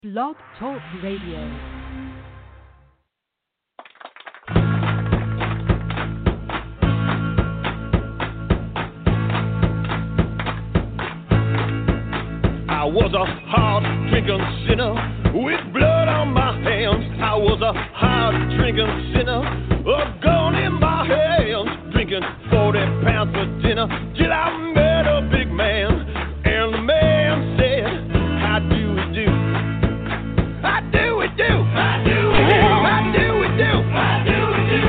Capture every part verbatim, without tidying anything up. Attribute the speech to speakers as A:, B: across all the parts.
A: Blog Talk Radio.
B: I was a hard drinking sinner with blood on my hands. I was a hard drinking sinner, a gun in my hands, drinking forty pounds for dinner till I met a big man. And the man said, how do we do? How do we do? How do we do? How do we do? How do we do?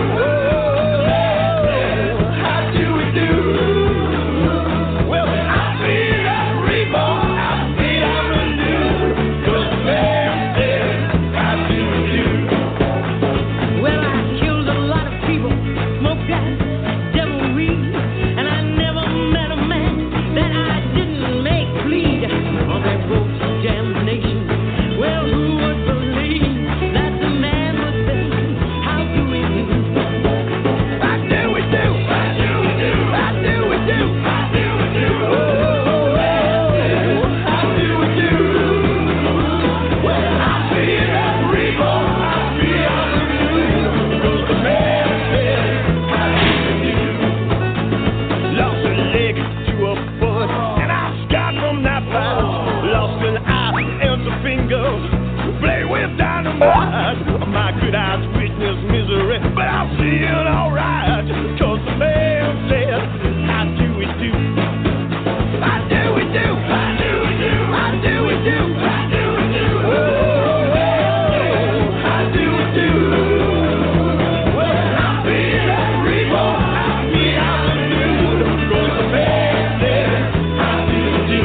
B: Oh, how do we do? Well, I feel I'm reborn. I feel I'm renewed. 'Cause the man said, how do we do?
C: Well, I killed a lot of people, smoked that devil weed, and I never met a man that I didn't make bleed on that road to damnation. Well, who would believe that the man would say, how do we do?
B: How do we do? How do we do? How do we do? How do we do? Oh, how do we do? Well, I feel I'm reborn. I feel I'm renewed. 'Cause the man said, how do we do? Lost a leg to a foot, and I was scarred from that fight. Lost an eye and some fingers, play with dynamite. My good eyes witness misery, but I'm feeling alright. 'Cause the man said, how do we do? How do we do? How do we do? How do we do? How do we do? Oh, how do we do? Well, I feel I'm reborn. I feel I'm renewed. 'Cause the man said, how do we do?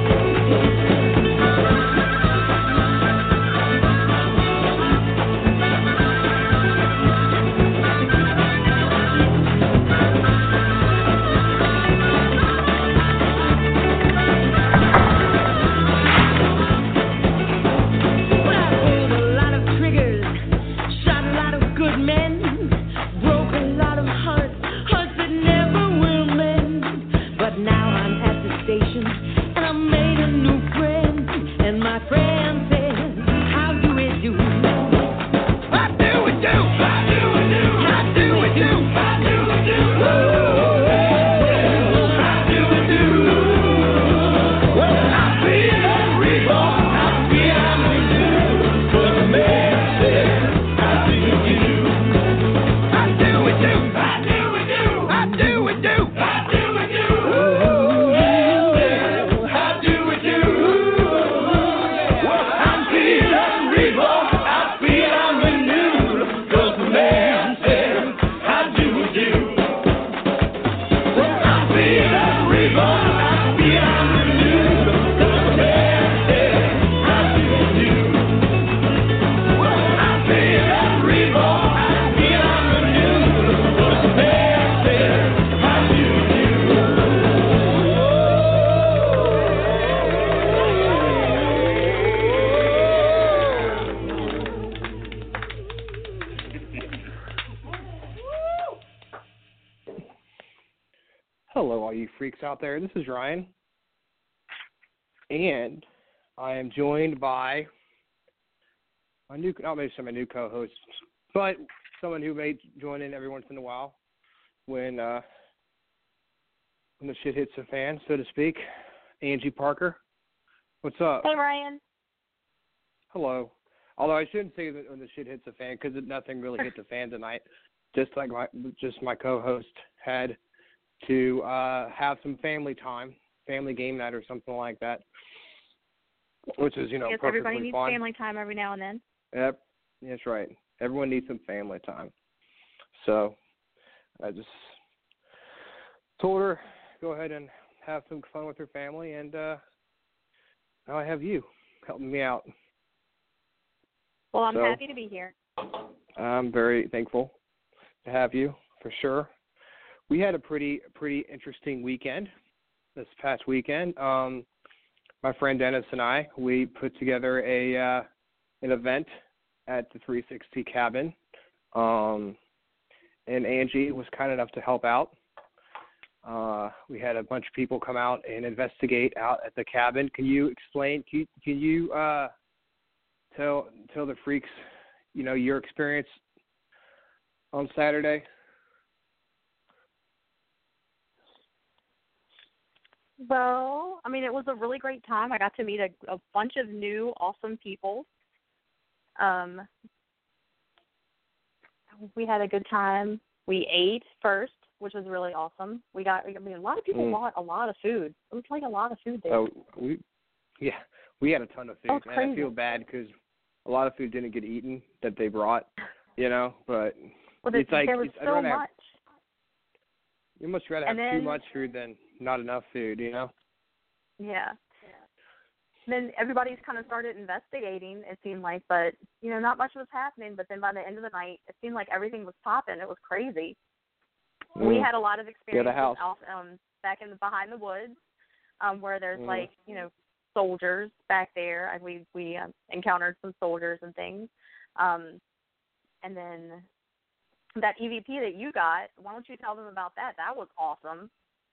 C: Well, I pulled a lot of triggers, shot a lot of good men, broke a lot of hearts, hearts that never will mend. But now I'm at the station, and I made a new friend, and my friend said, how do we do?
B: How do we do? How do we do? How do we do? How do we do? Oh, how do we do? Well, I feel I'm reborn. I feel I'm renewed. 'Cause the man said, how do we do? How do we do? How do we do? How do we do? How do we do? Oh, how do we do? Well, I'm feeling reborn. I feel I'm renewed. 'Cause the man said, how do we do? Well, I feel I'm reborn. I feel I'm renewed. 'Cause the man said, how do we do? Well, I feel I'm reborn. I feel I'm renewed. 'Cause the man said, how do we
D: Hello, all you freaks out there. This is Ryan, and I am joined by my new, not maybe some of my new co-hosts, but someone who may join in every once in a while when uh, when the shit hits the fan, so to speak. Angie Parker, what's up?
E: Hey, Ryan.
D: Hello. Although I shouldn't say that when the shit hits the fan because nothing really hit the fan tonight. Just like my, just my co-host had to uh, have some family time, family game night or something like that, which is, you know,
E: Yes,
D: perfectly
E: everybody needs
D: fine.
E: family time every now and then.
D: Yep, that's right. Everyone needs some family time. So I just told her go ahead and have some fun with her family, and uh, now I have you helping me out.
E: Well, I'm
D: So-
E: happy to be here.
D: I'm very thankful to have you, for sure. We had a pretty pretty interesting weekend this past weekend. Um, my friend Dennis and I, we put together a uh, an event at the three sixty Cabin, um, and Angie was kind enough to help out. Uh, we had a bunch of people come out and investigate out at the cabin. Can you explain? Can you, can you uh, tell tell the freaks, you know, your experience on Saturday?
E: Well, I mean, it was a really great time. I got to meet a, a bunch of new, awesome people. Um, we had a good time. We ate first, which was really awesome. We got, I mean, a lot of people
D: Mm.
E: bought a lot of food. It was like a lot of food there.
D: Oh, we, yeah, we had a ton of food,
E: Oh, it's
D: and I
E: crazy.
D: feel bad because a lot of food didn't get eaten that they brought, you know. But
E: well, there,
D: it's like
E: there was
D: it's, I'd
E: so
D: rather
E: much.
D: have, you much rather
E: And
D: have
E: then-
D: too much food than not enough food, you know.
E: Yeah. Then everybody's kind of started investigating, it seemed like, but, you know, not much was happening. But then by the end of the night, it seemed like everything was popping. It was crazy. We
D: Mm.
E: had a lot of experiences
D: house.
E: out, um, back in the, behind the woods, um, where there's,
D: Mm.
E: like, you know, soldiers back there. And we, we um, encountered some soldiers and things. Um, and then that E V P that you got, why don't you tell them about that? That was awesome.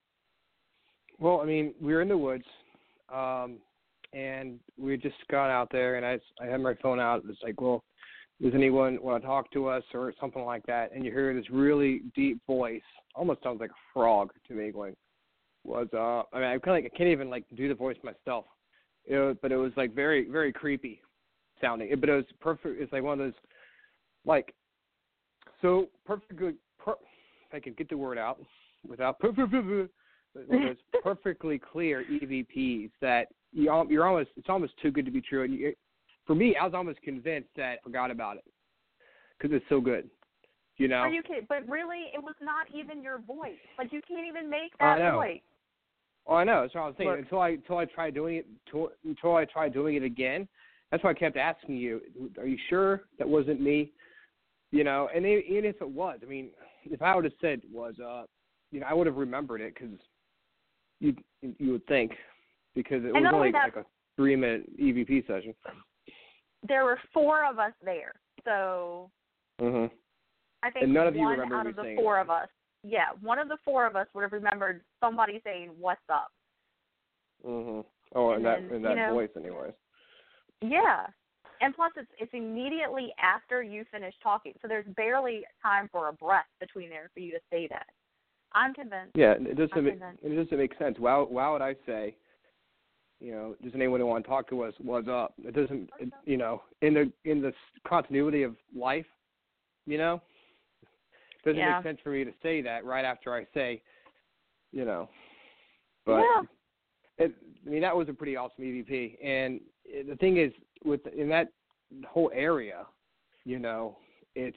D: Well, I mean, we were in the woods, um, and we had just gone out there, and I, I had my phone out. It's like, well, does anyone want to talk to us or something like that? And you hear this really deep voice, almost sounds like a frog to me, going, "What's up?" I mean, I kind of like I can't even like do the voice myself, it was, but it was like very, very creepy sounding. It, but it was perfect. It's like one of those, like, so perfect. Good. Per, if I could get the word out without. One of those perfectly clear E V Ps that you, you're almost, it's almost too good to be true. And you, for me, I was almost convinced that I forgot about it because it's so good, you know?
E: Are you kidding? But really, it was not even your voice. Like, you can't even make
D: I
E: that
D: know.
E: voice.
D: Oh, I know. That's what I was saying.
E: Look.
D: Until I, until I tried doing it, to, until I tried doing it again. That's why I kept asking you, are you sure that wasn't me? You know, and even if it was, I mean, if I would have said was, uh, you know, I would have remembered it because you you would think, because it
E: And
D: was
E: not only
D: only
E: that-
D: like a three minute E V P session.
E: There were four of us there, so
D: Mhm.
E: I think
D: And none of you
E: one
D: remember
E: out
D: me
E: of the
D: saying
E: four
D: it.
E: of us, yeah, one of the four of us would have remembered somebody saying, "What's up?"
D: Mhm. Oh, in
E: And
D: that
E: then,
D: in
E: you
D: that
E: know-
D: voice, anyways.
E: Yeah. And plus, it's it's immediately after you finish talking, so there's barely time for a breath between there for you to say that. I'm convinced.
D: Yeah, it doesn't
E: I'm
D: make,
E: convinced.
D: it doesn't make sense. Why why would I say, you know, does anyone want to talk to us? What's up? It doesn't, it, you know, in the in the continuity of life, you know, it doesn't
E: Yeah.
D: make sense for me to say that right after I say, you know, but
E: Yeah.
D: it, I mean that was a pretty awesome E V P. And the thing is, with in that whole area, you know, it's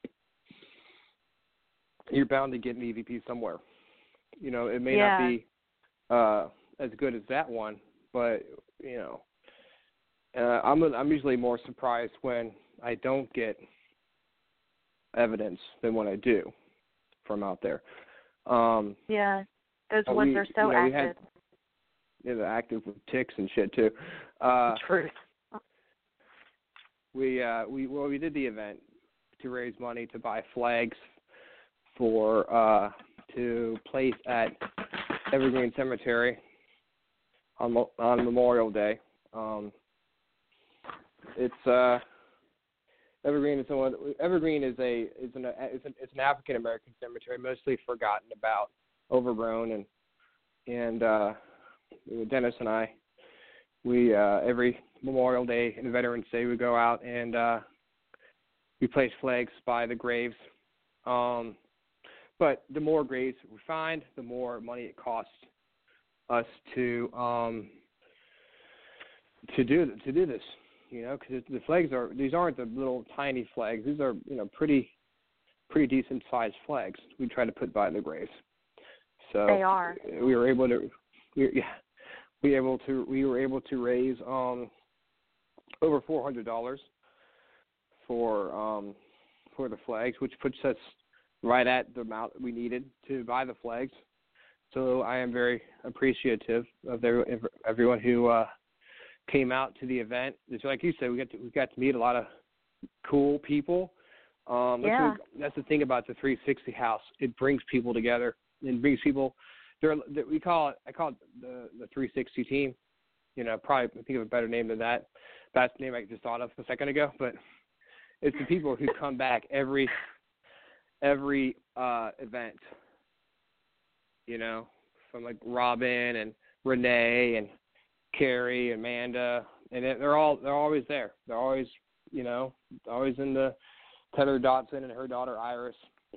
D: you're bound to get an E V P somewhere. You know, it may
E: Yeah.
D: not be uh, as good as that one, but you know, uh, I'm I'm usually more surprised when I don't get evidence than when I do from out there. Um,
E: Yeah. Those
D: but
E: woods
D: we-
E: are so
D: you know, we
E: active.
D: had, you know, active with ticks and shit too. Uh,
E: Truth.
D: we uh, we well we did the event to raise money to buy flags for uh, to place at Evergreen Cemetery on Mo- on Memorial Day. Um, it's uh, Evergreen is one. Evergreen is a is an is an, it's an African American cemetery, mostly forgotten about, overgrown, and and uh, Dennis and I, we uh, every Memorial Day and Veterans Day we go out and uh, we place flags by the graves. Um, but the more graves we find, the more money it costs us to um, to do to do this. You know, because the flags are these aren't the little tiny flags. These are you know pretty pretty decent sized flags we try to put by the graves. So
E: They are.
D: we were able to we yeah we able to we were able to raise um over four hundred dollars for um for the flags, which puts us right at the amount we needed to buy the flags. So I am very appreciative of their, everyone who uh, came out to the event. It's like you said, we got to, we got to meet a lot of cool people. Um,
E: Yeah.
D: that's, what, that's the thing about the three sixty house. It brings people together and brings people. They're, they, we call it. I call it the the three sixty team. You know, probably think of a better name than that. That's the name I just thought of a second ago, but it's the people who come back every every uh, event. You know, from like Robin and Renee and Carrie, Amanda, and they're all they're always there. They're always, you know, always in the Heather Dotson and her daughter Iris.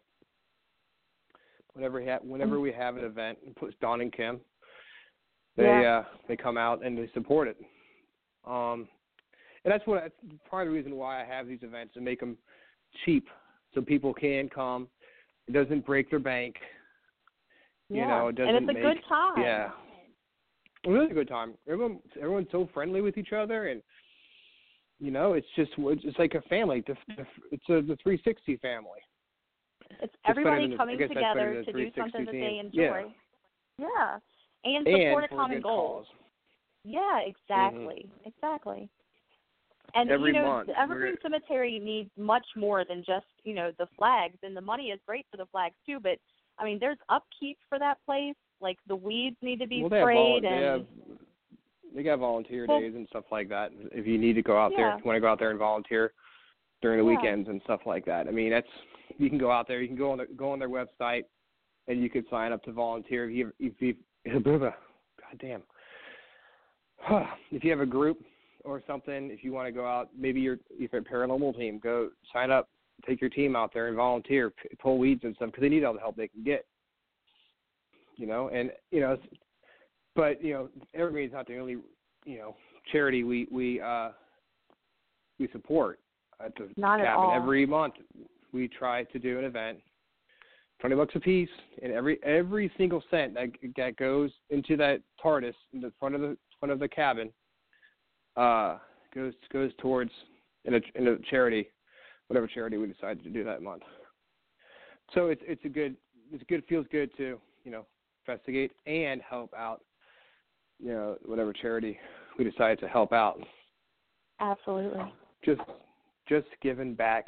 D: Whenever we have whenever we have an event, it puts Don and Kim. They
E: Yeah.
D: uh, they come out and they support it. Um, and that's what that's part of the reason why I have these events, to make them cheap, so people can come. It doesn't break their bank. You
E: Yeah.
D: know, it doesn't
E: and it's a
D: make,
E: good time.
D: Yeah. It was a good time. Everyone, everyone's so friendly with each other, and you know, it's just it's like a family. It's a the three sixty family.
E: It's
D: It's better
E: everybody
D: than the- I
E: coming
D: guess that's better
E: together
D: than the
E: to do something that
D: three
E: they
D: sixty
E: enjoy.
D: team.
E: Yeah. And
D: And
E: support a
D: for
E: common
D: good
E: goal.
D: cause.
E: Yeah, exactly. Mm-hmm. Exactly. And
D: Every
E: you know,
D: month,
E: the Evergreen
D: we're-
E: Cemetery needs much more than just, you know, the flags, and the money is great for the flags too, but I mean, there's upkeep for that place. Like the weeds need to be
D: well, they have,
E: sprayed
D: vol-
E: and
D: they have they got volunteer
E: well,
D: days and stuff like that. If you need to go out there,
E: yeah.
D: if you want to go out there and volunteer during the
E: Yeah.
D: weekends and stuff like that. I mean, that's you can go out there. You can go on the, go on their website, and you could sign up to volunteer. If you if you God damn. If you have a group or something, if you want to go out, maybe you're if you're a paranormal team, go sign up, take your team out there and volunteer, p- pull weeds and stuff, because they need all the help they can get. You know, and you know, it's- but you know, Evergreen's not the only you know charity we we uh, we support at the
E: Not at
D: cabin.
E: all.
D: Every month we try to do an event, twenty bucks a piece, and every every single cent that that goes into that TARDIS in the front of the front of the cabin uh, goes goes towards in a in a charity, whatever charity we decide to do that month. So it's it's a good it's good feels good to you know investigate and help out you know whatever charity we decide to help out.
E: Absolutely.
D: Just just giving back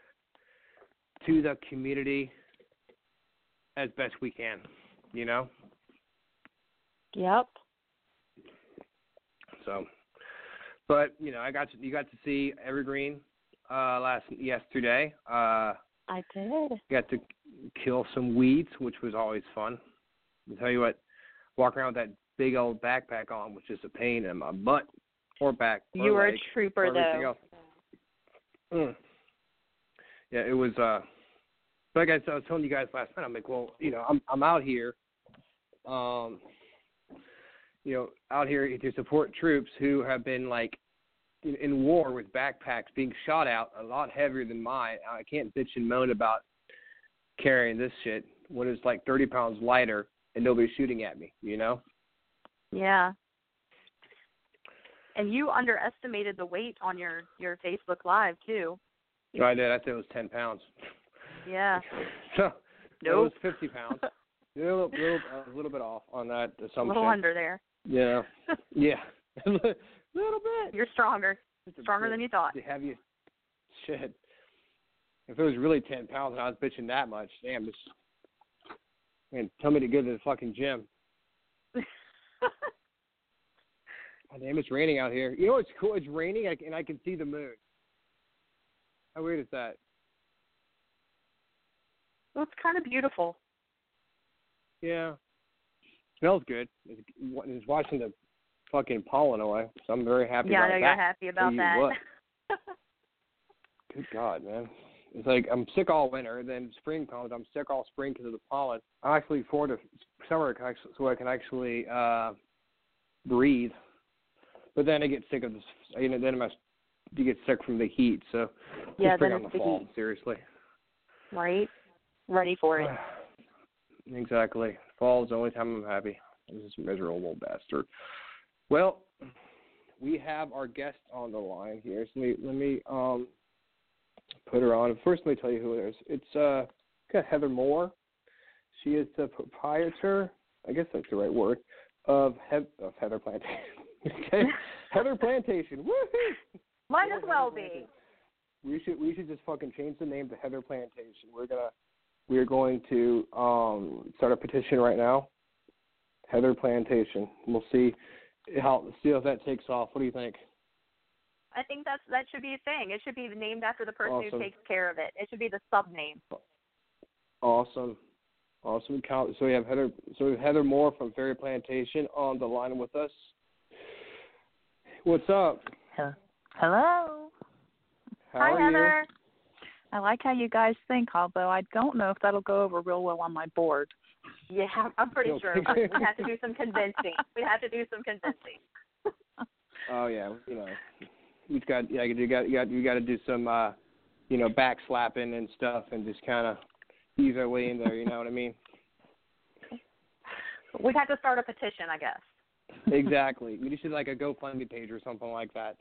D: to the community as best we can, you know.
E: Yep.
D: So, but you know, I got to, you got to see Evergreen uh, last yesterday. Uh,
E: I did.
D: got to kill some weeds, which was always fun. I'll tell you what, walking around with that big old backpack on was just a pain in my butt or back. Or
E: You were
D: leg,
E: a trooper,
D: or everything
E: though.
D: else. Mm. Yeah, it was. Uh, like I, I was telling you guys last night, I'm like, well, you know, I'm I'm out here. Um, you know, out here to support troops who have been like in, in war with backpacks being shot out a lot heavier than mine. I can't bitch and moan about carrying this shit when it's like thirty pounds lighter and nobody's shooting at me, you know?
E: Yeah. And you underestimated the weight on your, your Facebook Live, too.
D: No, I did. I said it was ten pounds.
E: Yeah.
D: So it
E: Nope.
D: was fifty pounds. A little, little, a little bit off on that assumption.
E: A little under there.
D: Yeah. Yeah. A little bit.
E: You're stronger.
D: Just a
E: Stronger
D: bit.
E: than you thought.
D: The heaviest shit. If it was really ten pounds and I was bitching that much, damn, just man, tell me to go to the fucking gym. Oh, damn, it's raining out here. You know what's cool? It's raining and I can see the moon. How weird is that?
E: Well, it's kind of beautiful.
D: Yeah. Smells good. It's, it's washing the fucking pollen away, so I'm very happy
E: Yeah,
D: about
E: I know
D: that.
E: you're happy about
D: Tell you
E: that.
D: what. Good God, man. It's like I'm sick all winter, then spring comes, I'm sick all spring because of the pollen. I'm actually forward to summer so I can actually uh, breathe. But then I get sick of this, you know, then I you get sick from the heat, so
E: Yeah,
D: just bring
E: then
D: on
E: it's
D: the
E: the
D: fall,
E: heat.
D: seriously.
E: Right? Ready for it.
D: Exactly. Fall is the only time I'm happy. This miserable bastard. Well, we have our guest on the line here. So let me let me um put her on. First, let me tell you who it is. It's uh got Heather Moore. She is the proprietor, I guess that's the right word, of, he- of Heather Plantation. Okay, Heather Plantation. Woohoo!
E: Might
D: Yeah,
E: as well
D: Heather
E: be.
D: Plantation. We should we should just fucking change the name to Heather Plantation. We're gonna we're going to um start a petition right now. Heather Plantation. We'll see how see if that takes off. What do you think?
E: I think that's that should be a thing. It should be named after the person
D: Awesome.
E: who takes care of it. It should be the sub name.
D: Awesome. Awesome. So we have Heather. So we have Heather Moore from Fairy Plantation on the line with us. What's up?
F: Hello.
D: How
E: Hi,
D: are
E: Heather.
F: I like how you guys think, although I don't know if that'll go over real well on my board.
E: Yeah, I'm pretty
D: Okay.
E: sure we have to do some convincing. We have to do some convincing.
D: you? Oh yeah. You know, you've got yeah you got you got you got to do some uh, you know back slapping and stuff and just kind of ease our way in there. You know what I mean?
E: We have to start a petition, I guess.
D: Exactly. We just did like a GoFundMe page or something like that.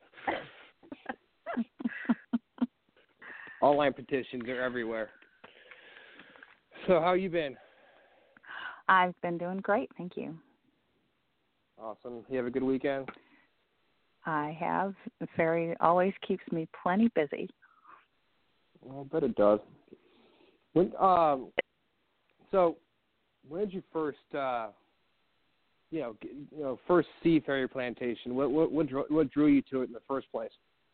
D: Online petitions are everywhere. So how you been?
F: I've been doing great, thank you.
D: Awesome. You have a good weekend?
F: I have. The Fairy always keeps me plenty busy.
D: Well, I bet it does. When um, so when did you first uh, you know, get, you know, first see Fairy Plantation? What what what drew, what drew you to it in the first place?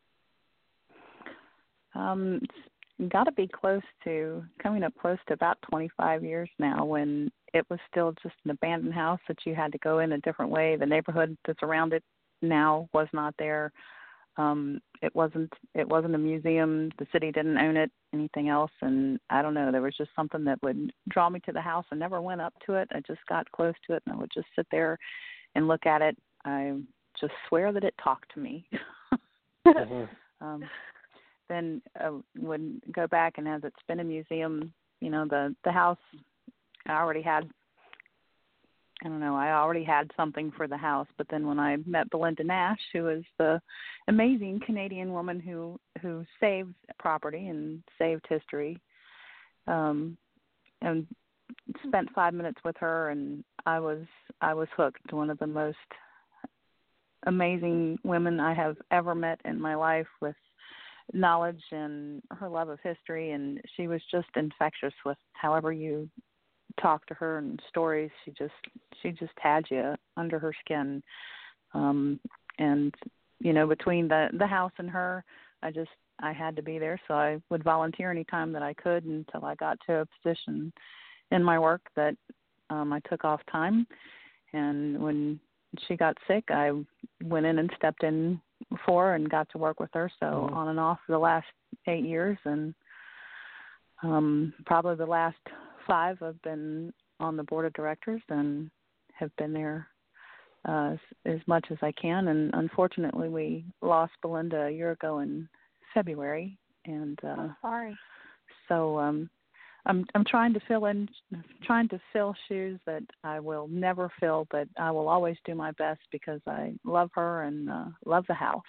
F: Um, it's got to be close to, coming up close to about twenty-five years now, when it was still just an abandoned house that you had to go in a different way. The neighborhood that's around it now was not there. Um, it wasn't it wasn't a museum. The city didn't own it, anything else. And I don't know, there was just something that would draw me to the house. I never went up to it. I just got close to it, and I would just sit there and look at it. I just swear that it talked to me.
D: Mm-hmm.
F: um, then uh, would go back, and as it's been a museum, you know, the, the house, I already had, I don't know, I already had something for the house. But then when I met Belinda Nash, who is the amazing Canadian woman who, who saved property and saved history, um, and spent five minutes with her, and I was I was hooked. One of the most amazing women I have ever met in my life, with knowledge and her love of history, and she was just infectious with however you talk to her and stories. She just she just had you under her skin. Um, and you know, between the the house and her, I just I had to be there, so I would volunteer any time that I could until I got to a position in my work that um, I took off time. And when she got sick, I went in and stepped in for her and got to work with her. So
D: Mm-hmm.
F: on and off for the last eight years, and um, probably the last five I've been on the board of directors and have been there uh, as, as much as I can. And unfortunately, we lost Belinda a year ago in February, and uh,
E: Oh, sorry.
F: so um, I'm I'm trying to fill in, trying to fill shoes that I will never fill, but I will always do my best because I love her and uh, love the house.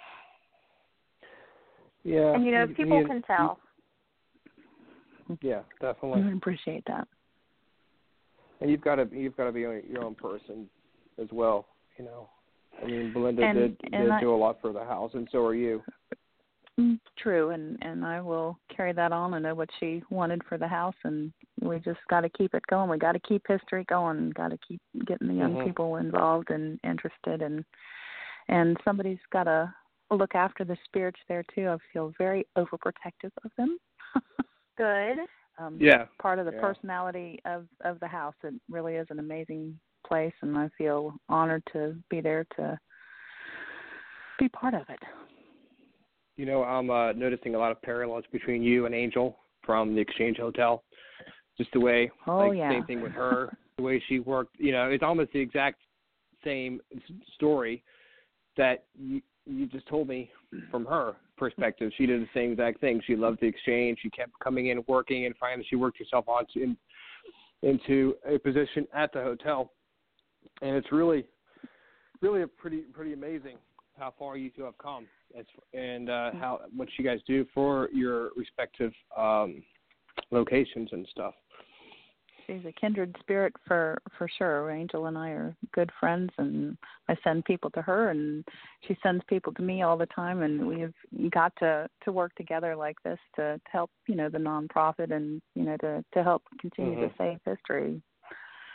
D: Yeah.
E: And you know, people
D: you-
E: can tell.
D: Yeah, definitely.
F: I appreciate that.
D: And you've got to you've got to be your own person as well. You know, I mean, Belinda
F: And-
D: did
F: and
D: did
F: I-
D: do a lot for the house, and so are you.
F: Mm, True, and, and I will carry that on. I know what she wanted for the house, and we just got to keep it going. We got to keep history going. Got to keep getting the young
D: Mhm.
F: people involved and interested, and and somebody's got to look after the spirits there too. I feel very overprotective of them.
E: Good.
F: um,
D: Yeah.
F: Part of the
D: Yeah.
F: personality of of the house. It really is an amazing place, and I feel honored to be there to be part of it.
D: You know, I'm uh, noticing a lot of parallels between you and Angel from the Exchange Hotel. Just the way,
F: Oh,
D: like,
F: yeah.
D: same thing with her, the way she worked. You know, it's almost the exact same s- story that you, you just told me from her perspective. She did the same exact thing. She loved the Exchange. She kept coming in, working, and finally she worked herself onto in, into a position at the hotel. And it's really, really a pretty, pretty amazing how far you two have come, as, and uh, how what you guys do for your respective um, locations and stuff.
F: She's a kindred spirit for for sure. Angel and I are good friends, and I send people to her, and she sends people to me all the time. And we've got to, to work together like this to, to help, you know, the nonprofit, and you know, to, to help continue
D: Mhm.
F: to save history.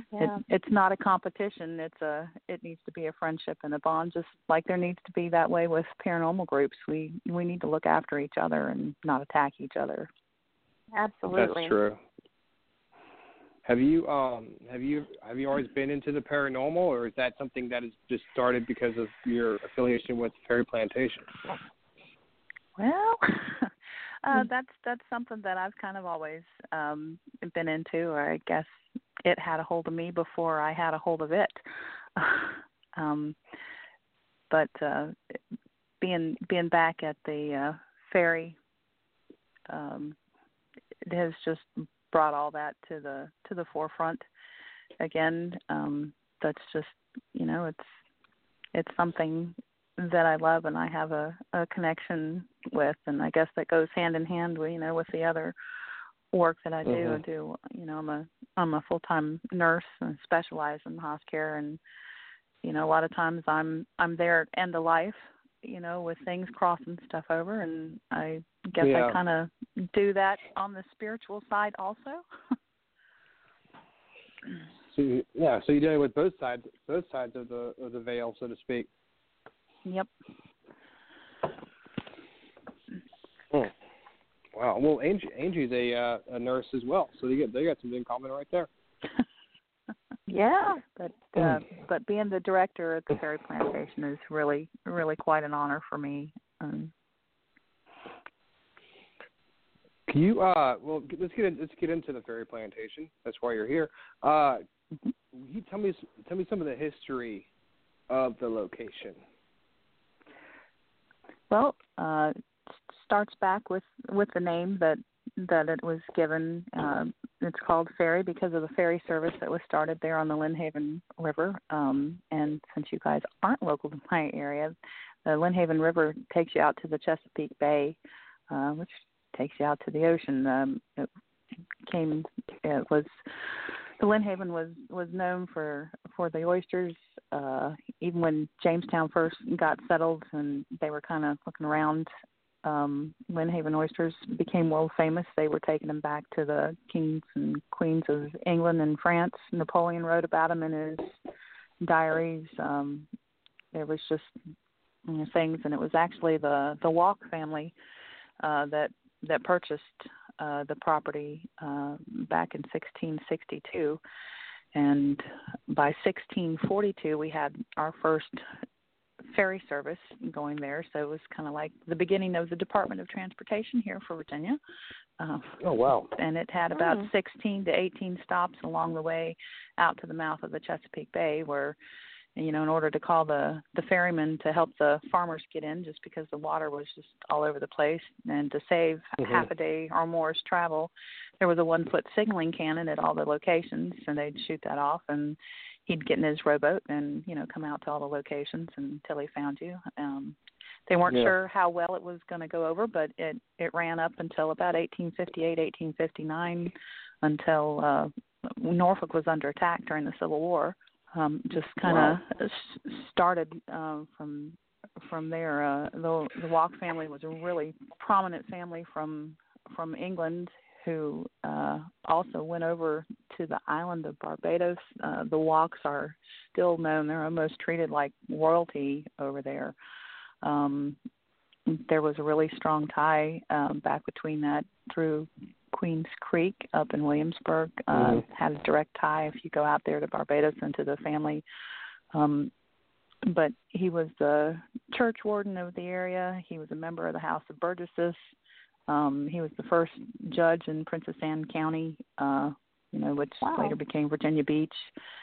E: Yeah.
F: It, it's not a competition. It's a. It needs to be a friendship and a bond, just like there needs to be that way with paranormal groups. We we need to look after each other and not attack each other.
E: Absolutely.
D: That's true. Have you um have you have you always been into the paranormal, or is that something that has just started because of your affiliation with Fairy Plantation?
F: Well, uh, that's that's something that I've kind of always um, been into, or I guess it had a hold of me before I had a hold of it. um, but uh, being being back at the uh, ferry, um, it has just brought all that to the to the forefront again. Um, that's just, you know, it's it's something that I love and I have a, a connection with, and I guess that goes hand in hand with, you know, with the other work that I do.
D: Mm-hmm.
F: I do, you know, I'm a I'm a full time nurse and specialize in hospice care, and you know, a lot of times I'm I'm there at end of life, you know, with things crossing stuff over, and I guess
D: Yeah.
F: I kind of do that on the spiritual side also.
D: So you, yeah, so you're dealing with both sides both sides of the of the veil, so to speak.
F: Yep.
D: Hmm. Wow. Well, Angie, Angie's a uh, a nurse as well, so they get they got something in common right there.
E: Yeah.
F: But uh, but being the director at the Fairy Plantation is really really quite an honor for me. Um,
D: Can you uh well let's get in, let's get into the Fairy Plantation. That's why you're here. Uh, can you tell me tell me some of the history of the location.
F: Well, uh, it starts back with, with the name that that it was given. Uh, it's called Ferry because of the ferry service that was started there on the Lynnhaven River. Um, and since you guys aren't local to my area, the Lynnhaven River takes you out to the Chesapeake Bay, uh, which takes you out to the ocean. Um, it came, it was, the Lynnhaven was, was known for, for the oysters. Uh, even when Jamestown first got settled and they were kind of looking around, um, Lynnhaven oysters became world famous. They were taking them back to the kings and queens of England and France. Napoleon wrote about them in his diaries. Um, there was just, you know, things, and it was actually the, the Walk family uh, that that purchased uh, the property uh, back in sixteen sixty-two. And by sixteen forty-two, we had our first ferry service going there. So it was kind of like the beginning of the Department of Transportation here for Virginia. Uh,
D: oh, wow.
F: And it had about
E: Mm.
F: sixteen to eighteen stops along the way out to the mouth of the Chesapeake Bay where, you know, in order to call the, the ferrymen to help the farmers get in, just because the water was just all over the place, and to save
D: Mm-hmm.
F: half a day or more's travel, there was a one-foot signaling cannon at all the locations, and they'd shoot that off, and he'd get in his rowboat and, you know, come out to all the locations until he found you. Um, they weren't
D: Yeah.
F: sure how well it was going to go over, but it, it ran up until about eighteen fifty-eight, eighteen fifty-nine, until uh, Norfolk was under attack during the Civil War. Um, just kind of
D: Wow.
F: started uh, from from there. Uh, the the Walk family was a really prominent family from from England who uh, also went over to the island of Barbados. Uh, the Walks are still known; they're almost treated like royalty over there. Um, there was a really strong tie um, back between that through Queens Creek up in Williamsburg. Uh,
D: Mm-hmm.
F: had a direct tie if you go out there to Barbados and to the family. Um, but he was the church warden of the area. He was a member of the House of Burgesses. Um, he was the first judge in Princess Anne County, uh, you know, which
E: Wow.
F: later became Virginia Beach.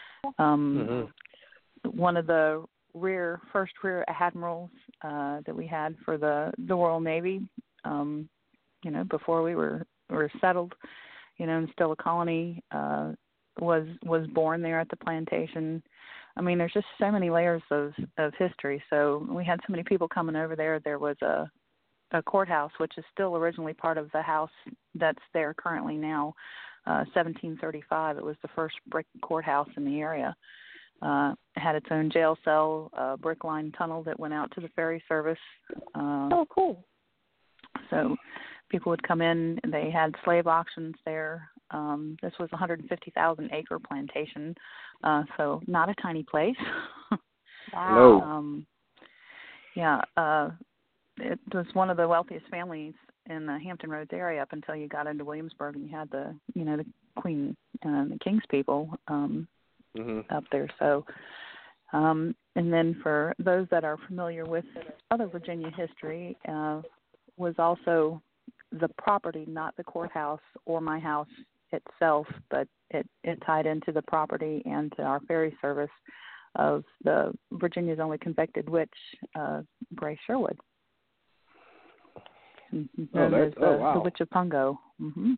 F: Um,
D: Mm-hmm.
F: One of the rear first rear admirals uh, that we had for the the Royal Navy. Um, you know, before we were were settled, you know, and still a colony, uh, was was born there at the plantation. I mean, there's just so many layers of, of history. So we had so many people coming over there. There was a, a courthouse, which is still originally part of the house that's there currently now, uh, seventeen thirty-five. It was the first brick courthouse in the area. Uh, it had its own jail cell, a brick line tunnel that went out to the ferry service. Uh,
E: Oh, cool.
F: So people would come in, and they had slave auctions there. Um, this was a one hundred fifty thousand acre plantation, uh, so not a tiny place.
E: Wow.
F: Um, yeah, uh, it was one of the wealthiest families in the Hampton Roads area up until you got into Williamsburg and you had the, you know, the Queen and the King's people um,
D: Mm-hmm.
F: up there. So, um, and then for those that are familiar with other Virginia history, uh, was also the property, not the courthouse or my house itself, but it, it tied into the property and to our ferry service of the Virginia's only convicted witch, uh, Grace Sherwood.
D: Oh,
F: Known
D: that's-
F: as the,
D: oh, wow.
F: the Witch of Pungo. Mm-hmm.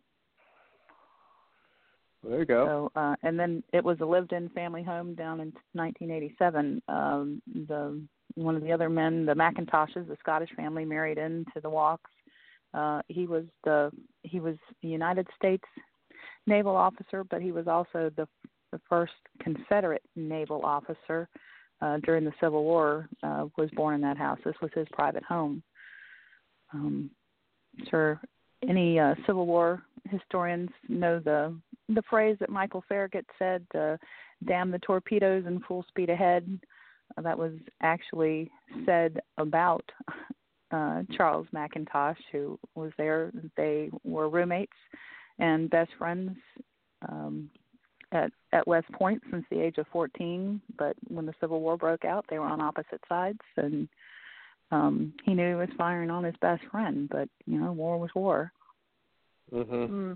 D: There you go.
F: So, uh, and then it was a lived-in family home down in nineteen eighty-seven. Um, the one of the other men, the McIntoshes, the Scottish family, married into the Walks. Uh, he was the he was a United States naval officer, but he was also the the first Confederate naval officer uh, during the Civil War. Uh, was born in that house. This was his private home. Um, sure, any uh, Civil War historians know the the phrase that Michael Farragut said, uh, "Damn the torpedoes and full speed ahead." Uh, that was actually said about uh, Charles McIntosh, who was there. They were roommates and best friends um, at at West Point since the age of fourteen. But when the Civil War broke out, they were on opposite sides, and um, he knew he was firing on his best friend. But you know, war was war.
D: Mm-hmm.
E: Mm.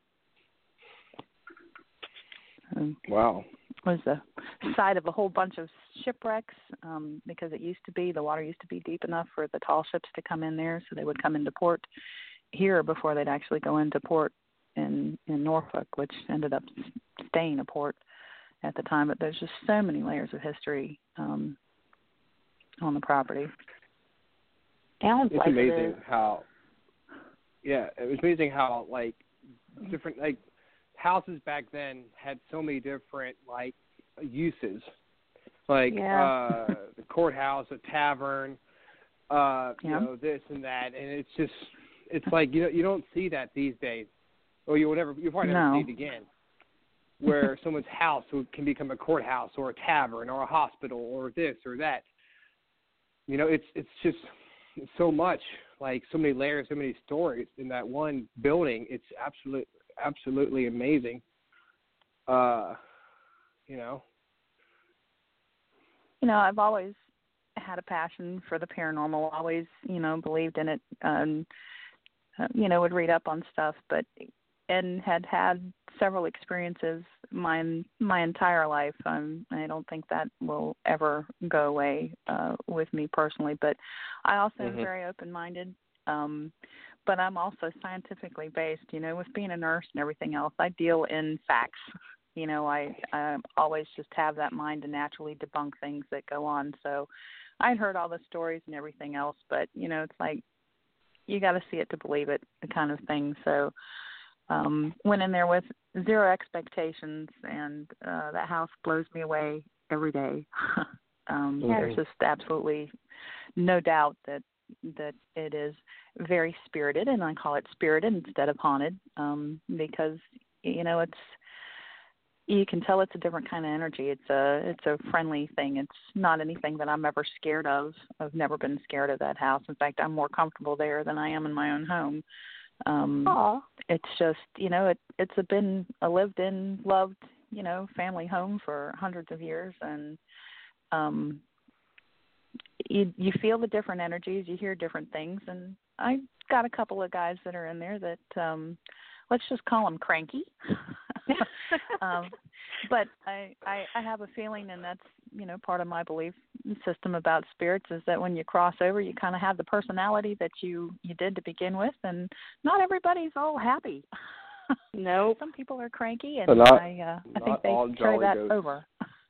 F: Um,
D: Wow.
F: was the site of a whole bunch of shipwrecks um, because it used to be, the water used to be deep enough for the tall ships to come in there, so they would come into port here before they'd actually go into port in, in Norfolk, which ended up staying a port at the time. But there's just so many layers of history um, on the property.
E: Sounds
D: It's
E: like it
D: amazing
E: is.
D: how, yeah, it was amazing how, like, different, like, houses back then had so many different, like, uses. Like,
E: Yeah.
D: uh, the courthouse, a tavern, uh, you
F: Yeah.
D: know, this and that. And it's just, it's like, you know, you don't see that these days. Or you will never, you'll probably never
F: No.
D: see it again. Where someone's house can become a courthouse or a tavern or a hospital or this or that. You know, it's it's just it's so much, like so many layers, so many stories in that one building. It's absolutely absolutely amazing. Uh, you know.
F: You know, I've always had a passion for the paranormal, always, you know, believed in it, um, uh, you know, would read up on stuff, but, and had had several experiences my, my entire life. Um, I don't think that will ever go away uh, with me personally, but I also
D: Mm-hmm.
F: am very open-minded, um, but I'm also scientifically based, you know, with being a nurse and everything else. I deal in facts. You know, I, I always just have that mind to naturally debunk things that go on. So I'd heard all the stories and everything else, but, you know, it's like you got to see it to believe it, the kind of thing. So um, went in there with zero expectations, and uh, that house blows me away every day. um,
D: Yeah.
F: There's just absolutely no doubt that that it is very spirited, and I call it spirited instead of haunted um, because, you know, it's, you can tell it's a different kind of energy. It's a it's a friendly thing. It's not anything that I'm ever scared of. I've never been scared of that house. In fact, I'm more comfortable there than I am in my own home. Um,
E: Aw.
F: it's just, you know, it it's a been a lived in, loved, you know, family home for hundreds of years, and um, you you feel the different energies, you hear different things, and I got a couple of guys that are in there that um, let's just call them cranky. um, but I, I, I have a feeling, and that's, you know, part of my belief system about spirits, is that when you cross over, you kind of have the personality that you, you did to begin with, and not everybody's all happy.
E: Nope.
F: Some people are cranky, and
D: So not-
F: I, uh, I
D: not
F: think
D: all
F: they carry
D: jolly
F: that
D: ghosts.
F: over.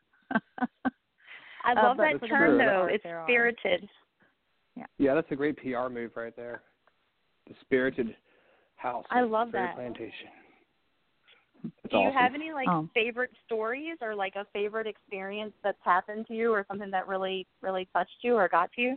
E: I
F: Uh,
E: love
F: but
E: that
F: for the
E: term,
F: most
E: though.
F: part,
E: It's
F: there are.
E: spirited.
D: Yeah, that's a great P R move right there. The spirited house.
E: I love
D: Fairy
E: that.
D: Plantation. That's
E: Do you
D: awesome.
E: have any, like,
F: Um,
E: favorite stories or, like, a favorite experience that's happened to you or something that really, really touched you or got to you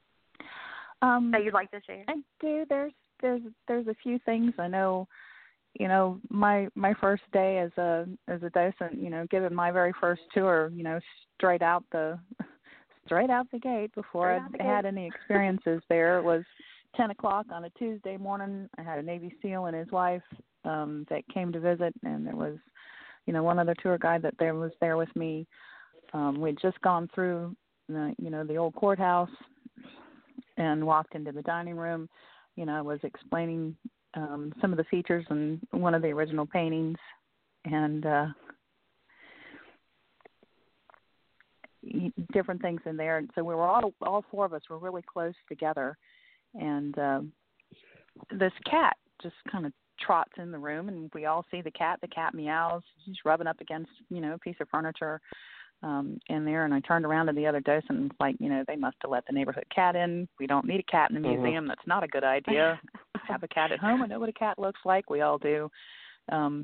F: Um,
E: that you'd like to share?
F: I do. There's there's there's a few things I know. you know, my my first day as a as a docent, you know, given my very first tour, you know, straight out the straight out the gate before I'd had any experiences there. It was ten o'clock on a Tuesday morning. I had a Navy SEAL and his wife um, that came to visit, and there was, you know, one other tour guide that there was there with me. Um, we'd just gone through, the, you know, the old courthouse and walked into the dining room. You know, I was explaining um, some of the features in one of the original paintings, and uh, different things in there. And so we were all, all four of us were really close together. And uh, this cat just kind of trots in the room, and we all see the cat. The cat meows. She's rubbing up against, you know, a piece of furniture um, in there. And I turned around to the other docent and was like, you know, they must have let the neighborhood cat in. We don't need a cat in the
D: Mm-hmm.
F: museum. That's not a good idea. I have a cat at home. I know what a cat looks like. We all do. Um,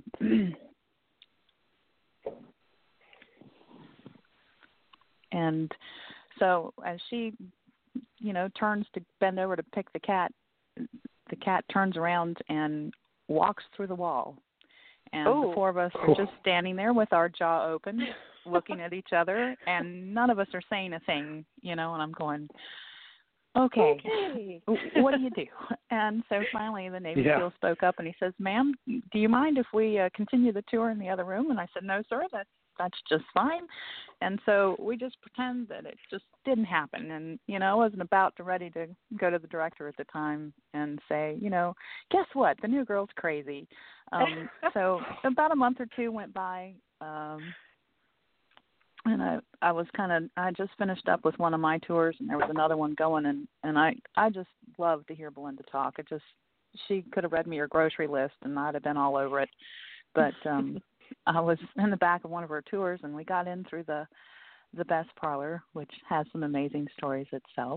F: and so as she, you know, turns to bend over to pick the cat, the cat turns around and walks through the wall. And
E: Ooh.
F: the four of us are just standing there with our jaw open, looking at each other, and none of us are saying a thing, you know, and I'm going, okay,
E: okay.
F: what do you do? And so finally the Navy
D: Yeah.
F: SEAL spoke up and he says, ma'am, do you mind if we uh, continue the tour in the other room? And I said, no, sir, that's, that's just fine. And so we just pretend that it just didn't happen. And, you know, I wasn't about to ready to go to the director at the time and say, you know, guess what? The new girl's crazy. Um, so about a month or two went by. Um, And I, I was kind of, I just finished up with one of my tours, and there was another one going, and, and I, I just love to hear Belinda talk. It just, she could have read me her grocery list, and I'd have been all over it. But um, I was in the back of one of her tours, and we got in through the, the best parlor, which has some amazing stories itself.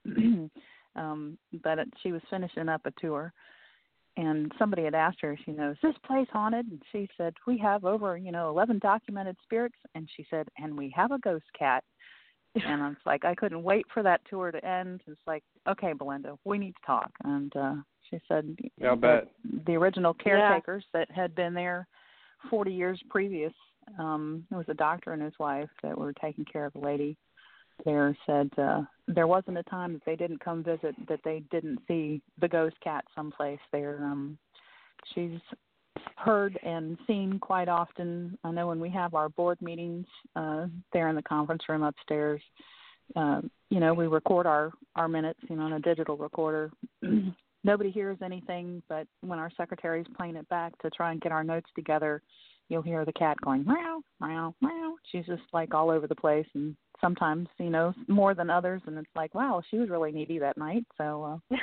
F: um, but it, she was finishing up a tour. And somebody had asked her, you know, is this place haunted? And she said, we have over, you know, eleven documented spirits. And she said, and we have a ghost cat. And I was like, I couldn't wait for that tour to end. It's like, okay, Belinda, we need to talk. And uh, she said,
D: Yeah, I'll bet.
F: the original caretakers that had been there forty years previous, um, it was a doctor and his wife that were taking care of the lady there, said uh, there wasn't a time that they didn't come visit that they didn't see the ghost cat someplace there. Um, she's heard and seen quite often. I know when we have our board meetings uh, there in the conference room upstairs, uh, you know, we record our, our minutes, you know, on a digital recorder. Nobody hears anything, but when our secretary's playing it back to try and get our notes together, you'll hear the cat going, meow, meow, meow. She's just like all over the place, and sometimes, you know, more than others, and it's like, wow, she was really needy that night. So, uh,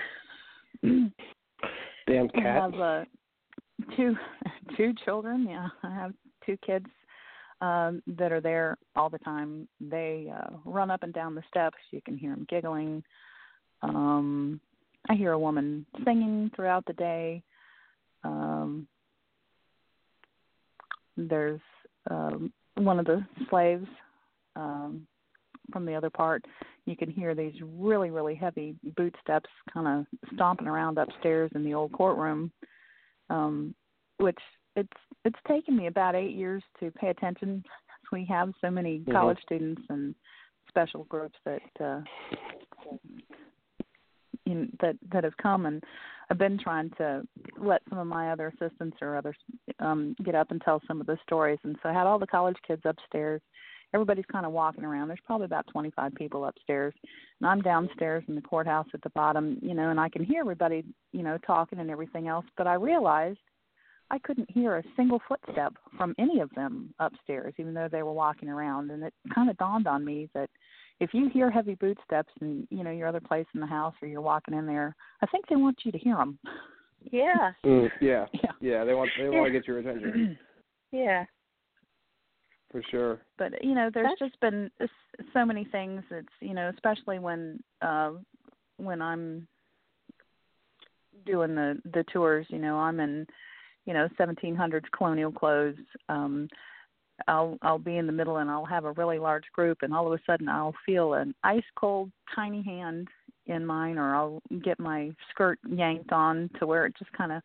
D: damn cat.
F: I have uh, two two children. Yeah, I have two kids um, that are there all the time. They uh, run up and down the steps. You can hear them giggling. Um, I hear a woman singing throughout the day. Um, there's um, one of the slaves um, from the other part. You can hear these really, really heavy boot steps kind of stomping around upstairs in the old courtroom, um, which it's it's taken me about eight years to pay attention. We have so many
D: Mm-hmm.
F: college students and special groups that uh, in, that that have come, and I've been trying to let some of my other assistants or others um, get up and tell some of the stories. And so I had all the college kids upstairs. Everybody's kind of walking around. There's probably about twenty-five people upstairs, and I'm downstairs in the courthouse at the bottom, you know, and I can hear everybody, you know, talking and everything else. But I realized I couldn't hear a single footstep from any of them upstairs, even though they were walking around. And it kind of dawned on me that if you hear heavy boot steps in, you know, your other place in the house, or you're walking in there, I think they want you to hear them.
E: Yeah.
D: Mm, yeah.
F: Yeah.
D: Yeah. They want they
E: Yeah.
D: want to get your attention
E: Yeah.
D: for sure.
F: But, you know, there's
E: That's-
F: just been s- so many things. It's, you know, especially when uh, when I'm doing the, the tours, you know, I'm in, you know, seventeen hundreds colonial clothes. Um, I'll I'll be in the middle, and I'll have a really large group, and all of a sudden I'll feel an ice cold tiny hand in mine, or I'll get my skirt yanked on to where it just kind of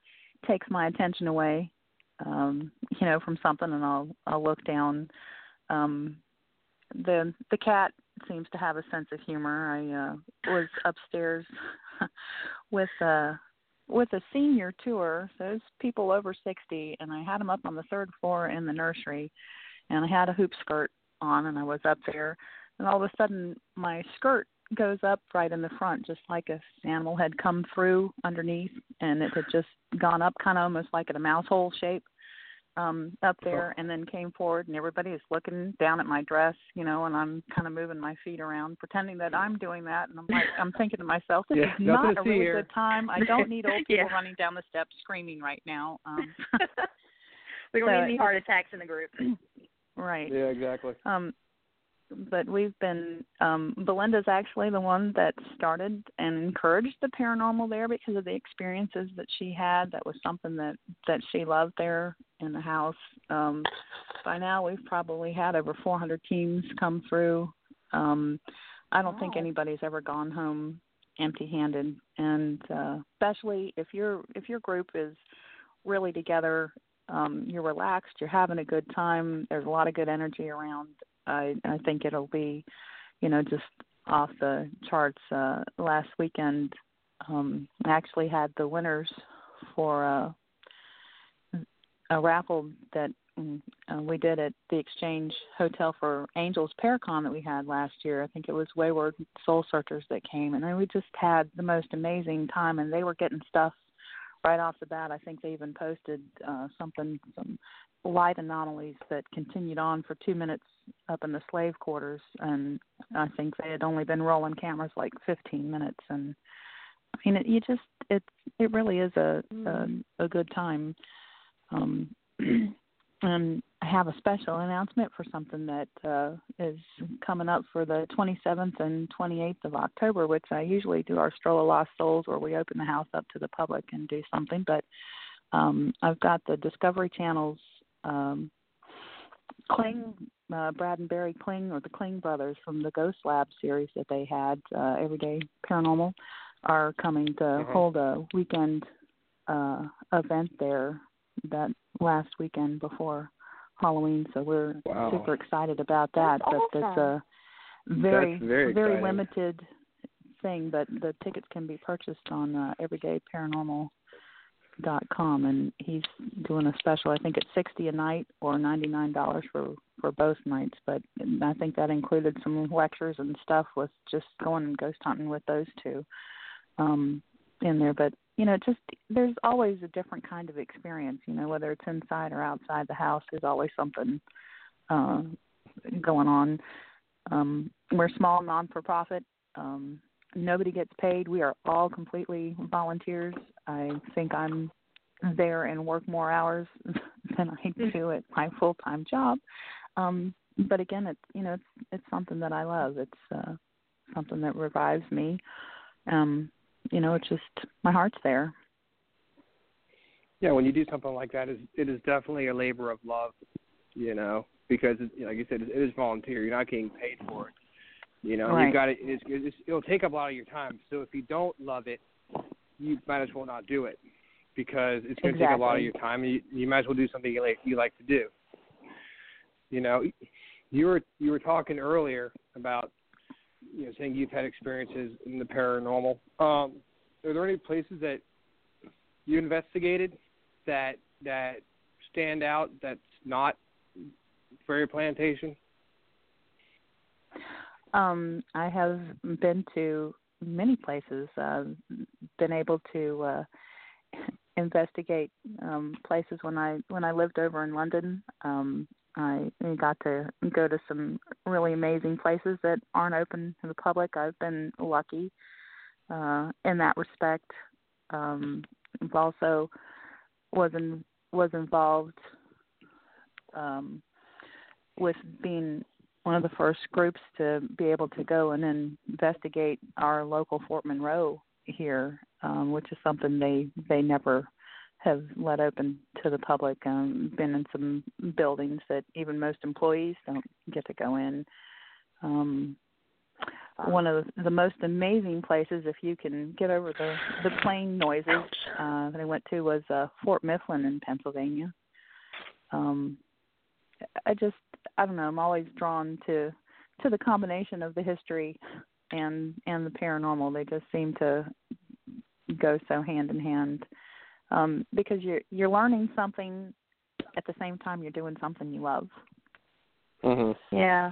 F: takes my attention away, um, you know, from something, and I'll I'll look down. Um, the the cat seems to have a sense of humor. I uh, was upstairs with uh, with a senior tour, so it's people over sixty, and I had them up on the third floor in the nursery, and I had a hoop skirt on, and I was up there, and all of a sudden my skirt goes up right in the front, just like an animal had come through underneath, and it had just gone up kind of almost like at a mouse hole shape um, up there, and then came forward, and everybody is looking down at my dress, you know, and I'm kind of moving my feet around, pretending that I'm doing that, and I'm like, I'm thinking to myself, this
D: Yeah,
F: is not
D: to
F: a
D: see
F: really
D: here.
F: good time. I don't need old people
E: Yeah.
F: running down the steps screaming right now. Um,
E: We don't
F: So
E: need any heart attacks in the group.
F: right.
D: Yeah, exactly.
F: Um, but we've been, um, Belinda's actually the one that started and encouraged the paranormal there because of the experiences that she had. That was something that, that she loved there in the house. Um, by now we've probably had over four hundred teams come through. Um, I don't think
E: Wow.
F: anybody's ever gone home empty-handed. And uh, especially if your if your group is really together, um, you're relaxed, you're having a good time, there's a lot of good energy around. I, I think it'll be, you know, just off the charts. Uh, last weekend, um, I actually had the winners for a, a raffle that uh, we did at the Exchange Hotel for Angels Paracon that we had last year. I think it was Wayward Soul Searchers that came, and we just had the most amazing time, and they were getting stuff right off the bat. I think they even posted uh, something, some light anomalies that continued on for two minutes up in the slave quarters, and I think they had only been rolling cameras like fifteen minutes. And I mean, it, you just it it really is a a, a good time. Um, and I have a special announcement for something that uh, is coming up for the twenty-seventh and twenty-eighth of October, which I usually do our Stroll of Lost Souls, where we open the house up to the public and do something. But um, I've got the Discovery Channel's um, Kling, uh, Brad and Barry Kling, or the Kling brothers from the Ghost Lab series that they had, uh, Everyday Paranormal, are coming to
D: Mhm.
F: hold a weekend uh, event there that last weekend before Halloween. So we're
D: Wow.
F: super excited about that.
E: That's
F: but it's
E: awesome.
F: a very,
D: That's very exciting.
F: limited thing, but the tickets can be purchased on uh, everyday paranormal dot com, and he's doing a special. I think it's sixty a night or ninety-nine dollars for for both nights, but I think that included some lectures and stuff with just going and ghost hunting with those two um in there. But you know, just there's always a different kind of experience, you know, whether it's inside or outside the house. There's always something uh going on. Um we're small, non for profit. Um nobody gets paid. We are all completely volunteers. I think I'm there and work more hours than I do at my full-time job. Um, but again, it's, you know, it's, it's something that I love. It's uh, something that revives me. Um, you know, it's just, my heart's there.
D: Yeah, when you do something like that, it is, it is definitely a labor of love, you know, because, it, like you said, it is volunteer. You're not getting paid for it. You know,
F: Right.
D: you've got it. It's, it's, it'll take up a lot of your time. So if you don't love it, you might as well not do it because it's going to take a lot of
F: Exactly.
D: your time. And you, you might as well do something you like, you like to do. You know, you were you were talking earlier about, you know, saying you've had experiences in the paranormal. Um, are there any places that you investigated that that stand out that's not Fairy Plantation?
F: Um, I have been to many places, uh, been able to uh, investigate um, places when I when I lived over in London. Um, I got to go to some really amazing places that aren't open to the public. I've been lucky uh, in that respect. Um, I've also was in, was involved um, with being one of the first groups to be able to go and then investigate our local Fort Monroe here, um, which is something they, they never have let open to the public. Um, been in some buildings that even most employees don't get to go in. Um, one of the most amazing places, if you can get over the, the plane noises, uh, that I went to was uh, Fort Mifflin in Pennsylvania. Um, I just, I don't know, I'm always drawn to to the combination of the history and and the paranormal. They just seem to go so hand in hand, um, because you're you're learning something at the same time you're doing something you love.
D: Mm-hmm.
E: Yeah.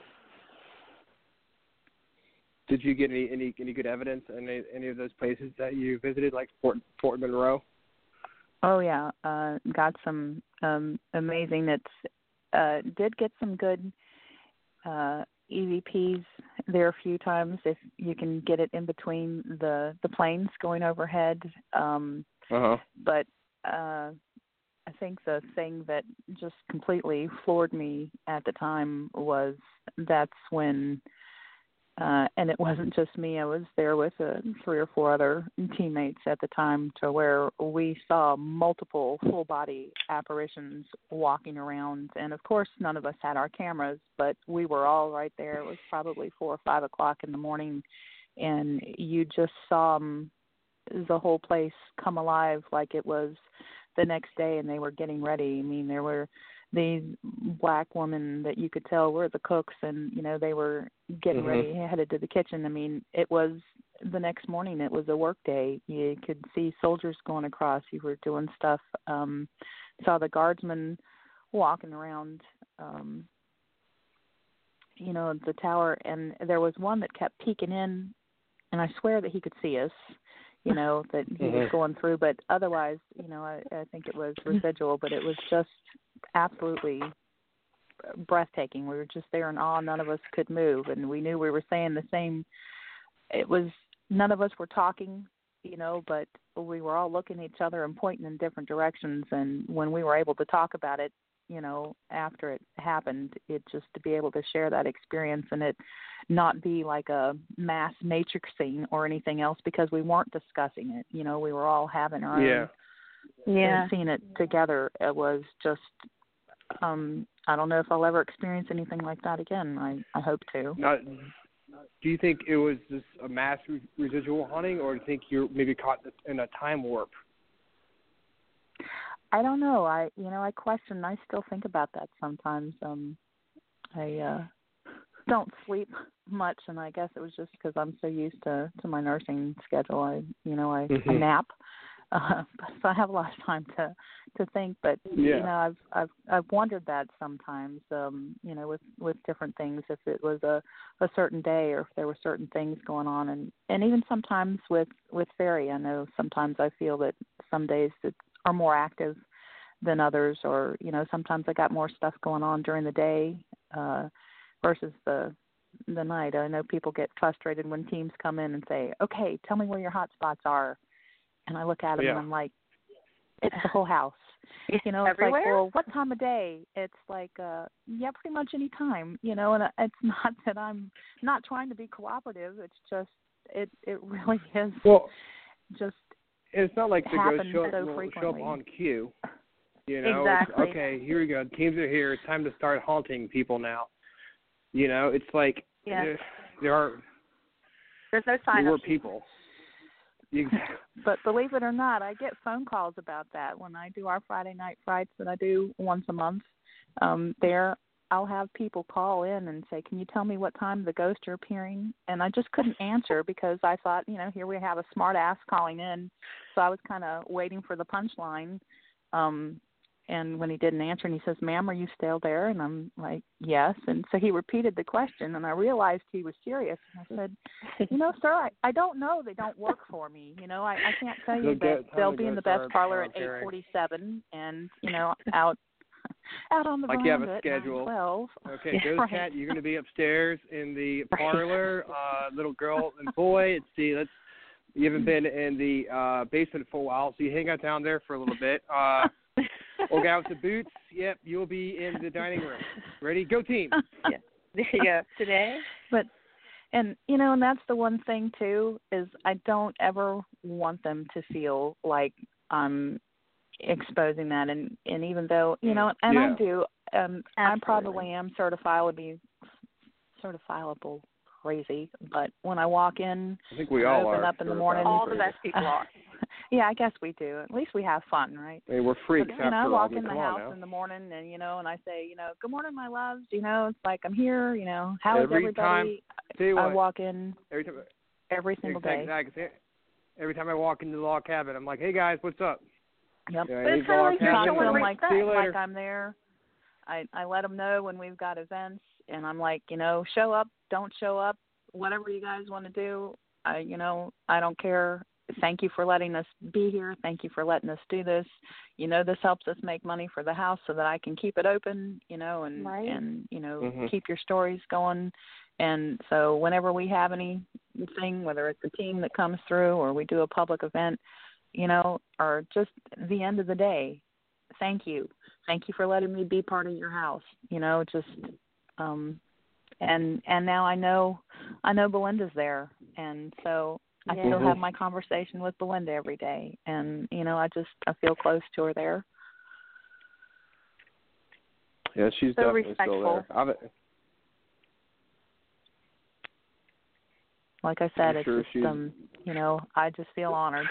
D: Did you get any, any, any good evidence in any, any of those places that you visited, like Fort Fort Monroe?
F: Oh yeah, uh, got some um, amazing. It's uh, did get some good uh, E V Ps there a few times if you can get it in between the the planes going overhead. Um,
D: Uh-huh.
F: But uh, I think the thing that just completely floored me at the time was that's when. Uh, and it wasn't just me. I was there with uh, three or four other teammates at the time, to where we saw multiple full-body apparitions walking around. And, of course, none of us had our cameras, but we were all right there. It was probably four or five o'clock in the morning, and you just saw um, the whole place come alive like it was the next day, and they were getting ready. I mean, there were these black women that you could tell were the cooks, and, you know, they were getting
D: Mm-hmm.
F: ready, headed to the kitchen. I mean, it was the next morning. It was a work day. You could see soldiers going across. You were doing stuff. Um, saw the guardsmen walking around, um, you know, the tower, and there was one that kept peeking in, and I swear that he could see us, you know, that he was
D: Mhm.
F: going through. But otherwise, you know, I, I think it was residual, but it was just absolutely breathtaking. We were just there in awe. None of us could move, and we knew we were saying the same. It was, none of us were talking, you know, but we were all looking at each other and pointing in different directions. And when we were able to talk about it, you know, after it happened, it just to be able to share that experience and it not be like a mass matrix scene or anything else, because we weren't discussing it. You know, we were all having our
D: Yeah.
F: own,
E: Yeah.
F: and seeing it together. It was just, um, I don't know if I'll ever experience anything like that again. I, I hope to.
D: Now, do you think it was just a mass re- residual haunting, or do you think you're maybe caught in a time warp?
F: I don't know. I, you know, I question. I still think about that sometimes. Um, I uh, don't sleep much, and I guess it was just because I'm so used to, to my nursing schedule. I, you know, I,
D: Mhm.
F: I nap, uh, so I have a lot of time to, to think. But
D: Yeah.
F: you know, I've I've I've wondered that sometimes. Um, you know, with, with different things, if it was a, a certain day or if there were certain things going on, and, and even sometimes with with fairy, I know sometimes I feel that some days that are more active than others, or, you know, sometimes I got more stuff going on during the day uh, versus the the night. I know people get frustrated when teams come in and say, okay, tell me where your hot spots are. And I look at them
D: Yeah.
F: and I'm like, it's the whole house. You know, it's
E: Everywhere?
F: like, well, what time of day? It's like, uh, yeah, pretty much any time, you know, and it's not that I'm not trying to be cooperative. It's just, it, it really is
D: Well,
F: just
D: it's not like the ghost
F: happens
D: show,
F: so
D: will show up
F: frequently.
D: on cue. You know,
E: Exactly.
D: it's, okay, here we go. Teams are here. It's time to start haunting people now. You know, it's like
E: Yeah.
D: there, there are
E: There's no sign
D: there were
E: of
D: people. Exactly.
F: But believe it or not, I get phone calls about that when I do our Friday night frights that I do once a month. Um, there, I'll have people call in and say, "Can you tell me what time the ghosts are appearing?" And I just couldn't answer because I thought, you know, here we have a smart ass calling in, so I was kind of waiting for the punchline. Um, and when he didn't answer, and he says, "Ma'am, are you still there?" And I'm like, "Yes." And so he repeated the question, and I realized he was serious. And I said, "You know, sir, I, I don't know. They don't work for me. You know, I, I can't tell you
D: They'll
F: that
D: get-
F: they'll
D: time
F: be
D: to
F: in
D: go
F: the best
D: start
F: parlor at
D: volunteering.
F: eight forty-seven, and you know, out out on the
D: Like you have a
F: veranda
D: schedule.
F: at nine twelve."
D: Okay, Ghost
F: Right.
D: Cat, you're going to be upstairs in the parlor. Uh, little girl and boy, let's see, let's. You haven't been in the uh, basement for a while, so you hang out down there for a little bit. Uh, old guy with the boots, yep, you'll be in the dining room. Ready? Go team.
E: Yeah. There you go. Today?
F: But, and, you know, and that's the one thing, too, is I don't ever want them to feel like I'm exposing that. And, and even though, you know, and
D: Yeah.
F: I do, um, I
E: Absolutely.
F: probably am certifiable, certifiable, crazy. But when I walk in,
D: I think we
F: I
D: all
F: open
D: are.
F: up in the
D: certified
F: morning.
E: All the
D: crazy.
E: best people are.
F: Yeah, I guess we do. At least we have fun, right?
D: I mean, we're freaks
F: But, you
D: after
F: know, I
D: all.
F: walk
D: I mean,
F: in the
D: come on
F: house
D: now.
F: in the morning, and you know, and I say, you know, good morning, my loves. You know, it's like I'm here. You know, how is
D: Every
F: everybody?
D: time- Tell you
F: I
D: what,
F: walk in
D: every time,
F: every single day.
D: exactly, every time I walk into the log cabin, I'm like, hey guys, what's up?
F: Yep.
D: Yeah,
E: But
D: he's
E: it's kind of
D: log
E: like
F: Talk
D: cabin,
F: to
E: showing
F: them
D: and
F: like
E: respect.
D: see you later.
F: like I'm there. I I let them know when we've got events, and I'm like, you know, show up, don't show up, whatever you guys want to do. I you know, I don't care. Thank you for letting us be here. Thank you for letting us do this. You know, this helps us make money for the house so that I can keep it open, you know, and,
E: Right.
F: and you know,
D: Mhm.
F: keep your stories going. And so whenever we have anything, whether it's a team that comes through or we do a public event, you know, or just the end of the day, thank you. Thank you for letting me be part of your house, you know, just um and and now I know I know Belinda's there, and so I
E: Yeah.
F: still
D: Mhm.
F: have my conversation with Belinda every day, and you know I just I feel close to her there.
D: Yeah, she's
E: So
D: definitely
E: respectful.
D: still there. I've,
F: Like I said,
D: I'm
F: it's
D: sure
F: just
D: she's-
F: um you know I just feel honored.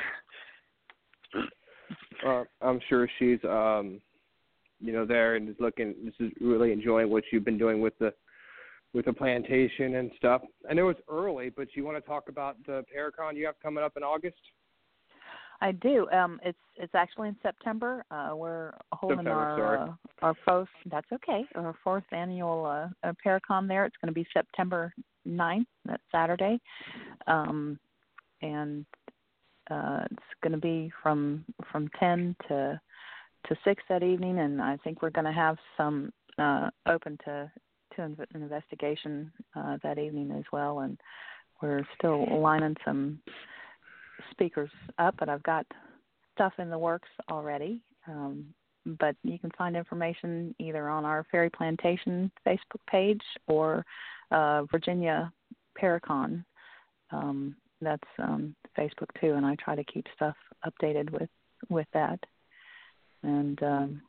D: uh, I'm sure she's, um, you know, there and is looking, this is really enjoying what you've been doing with the with the plantation and stuff. I know it's early, but you want to talk about the Paracon you have coming up in August?
F: I do. Um, it's it's actually in September. Uh, we're holding
D: September,
F: our
D: sorry.
F: uh, our fourth. That's okay. Our fourth annual uh, uh, Paracon there. It's going to be September ninth. That's Saturday, um, and uh, it's going to be from from ten to to six that evening. And I think we're going to have some uh, open to to an investigation uh, that evening as well. And we're still lining some speakers up, but I've got stuff in the works already. Um, but you can find information either on our Fairy Plantation Facebook page or uh, Virginia Paracon. Um, that's um, Facebook too, and I try to keep stuff updated with with that. And um,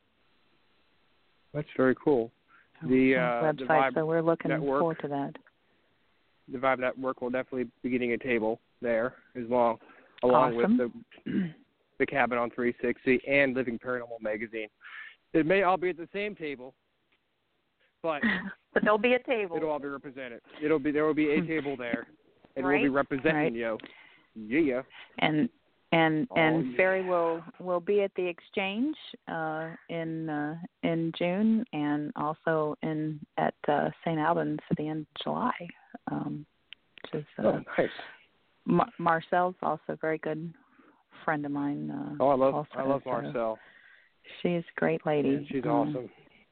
D: That's very cool. The,
F: on
D: uh,
F: website,
D: the Vibe
F: so we're looking
D: Network.
F: forward to that.
D: The Vibe Network will definitely be getting a table there as long, along
F: Awesome.
D: with the the Cabin on three sixty and Living Paranormal Magazine. It may all be at the same table, but
E: But there'll be a table.
D: it'll all be represented. It'll be there will be a table there, and we'll be
E: Right.
D: representing
F: Right.
D: you. Yeah.
F: And and
D: Oh,
F: and
D: yeah.
F: Ferry will will be at the Exchange uh, in uh, in June, and also in at uh, Saint Albans at the end of July. Um, which is uh,
D: Oh, nice.
F: Mar- Marcel's also a very good friend of mine. Uh,
D: Oh, I love
F: also,
D: I love
F: so
D: Marcel.
F: she's a great lady.
D: Yeah, she's
F: Um,
D: awesome.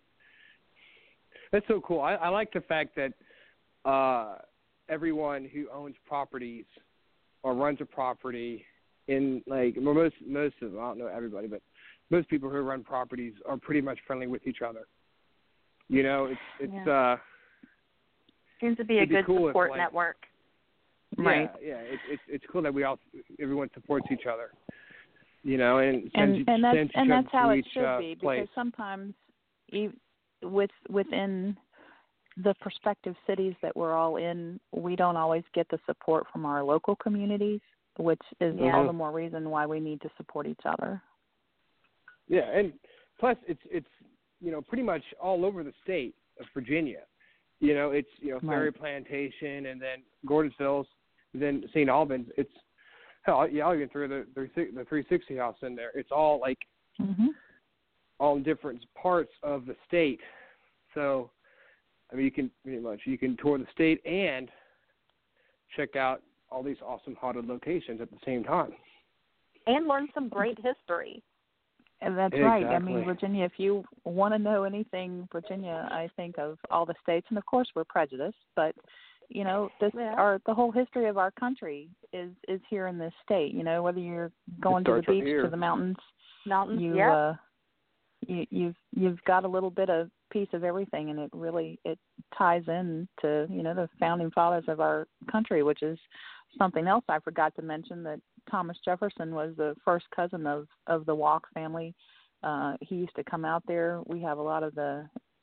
D: That's so cool. I, I like the fact that uh, everyone who owns properties or runs a property in like well, most most of them, I don't know everybody, but most people who run properties are pretty much friendly with each other. You know, it's it's
E: Yeah.
D: uh
E: Seems to be a
D: it'd be
E: good
D: cool if,
E: support
D: like-
E: network.
F: Right.
D: yeah, yeah. It's it's it's cool that we all everyone supports each other. You know, and sends
F: and
D: each,
F: and that's
D: sends each
F: and
D: other
F: that's how
D: to
F: it
D: each,
F: should
D: uh,
F: be,
D: place.
F: because sometimes ev- with within the prospective cities that we're all in, we don't always get the support from our local communities, which is
E: Yeah.
F: all the more reason why we need to support each other.
D: Yeah, and plus it's it's you know pretty much all over the state of Virginia. You know, it's you know
F: Right.
D: Fairy Plantation and then Gordonsville, then Saint Albans. It's hell, yeah, I'll even throw the the three sixty house in there. It's all like
F: Mm-hmm.
D: all in different parts of the state. So, I mean, you can pretty much you can tour the state and check out all these awesome haunted locations at the same time.
E: And learn some great history.
F: And that's right. I
D: Exactly.
F: mean, Virginia, if you want to know anything, Virginia, I think of all the states, and of course we're prejudiced, but you know, this
E: Yeah.
F: our the whole history of our country is is here in this state. You know, whether you're going to the
D: starts right
F: beach,
D: here.
F: to the mountains,
E: Mountains,
F: you
E: yep.
F: uh, you you've you've got a little bit of piece of everything, and it really it ties in to you know the founding fathers of our country, which is something else I forgot to mention, that Thomas Jefferson was the first cousin of of the Walk family. Uh, he used to come out there. We have a lot of the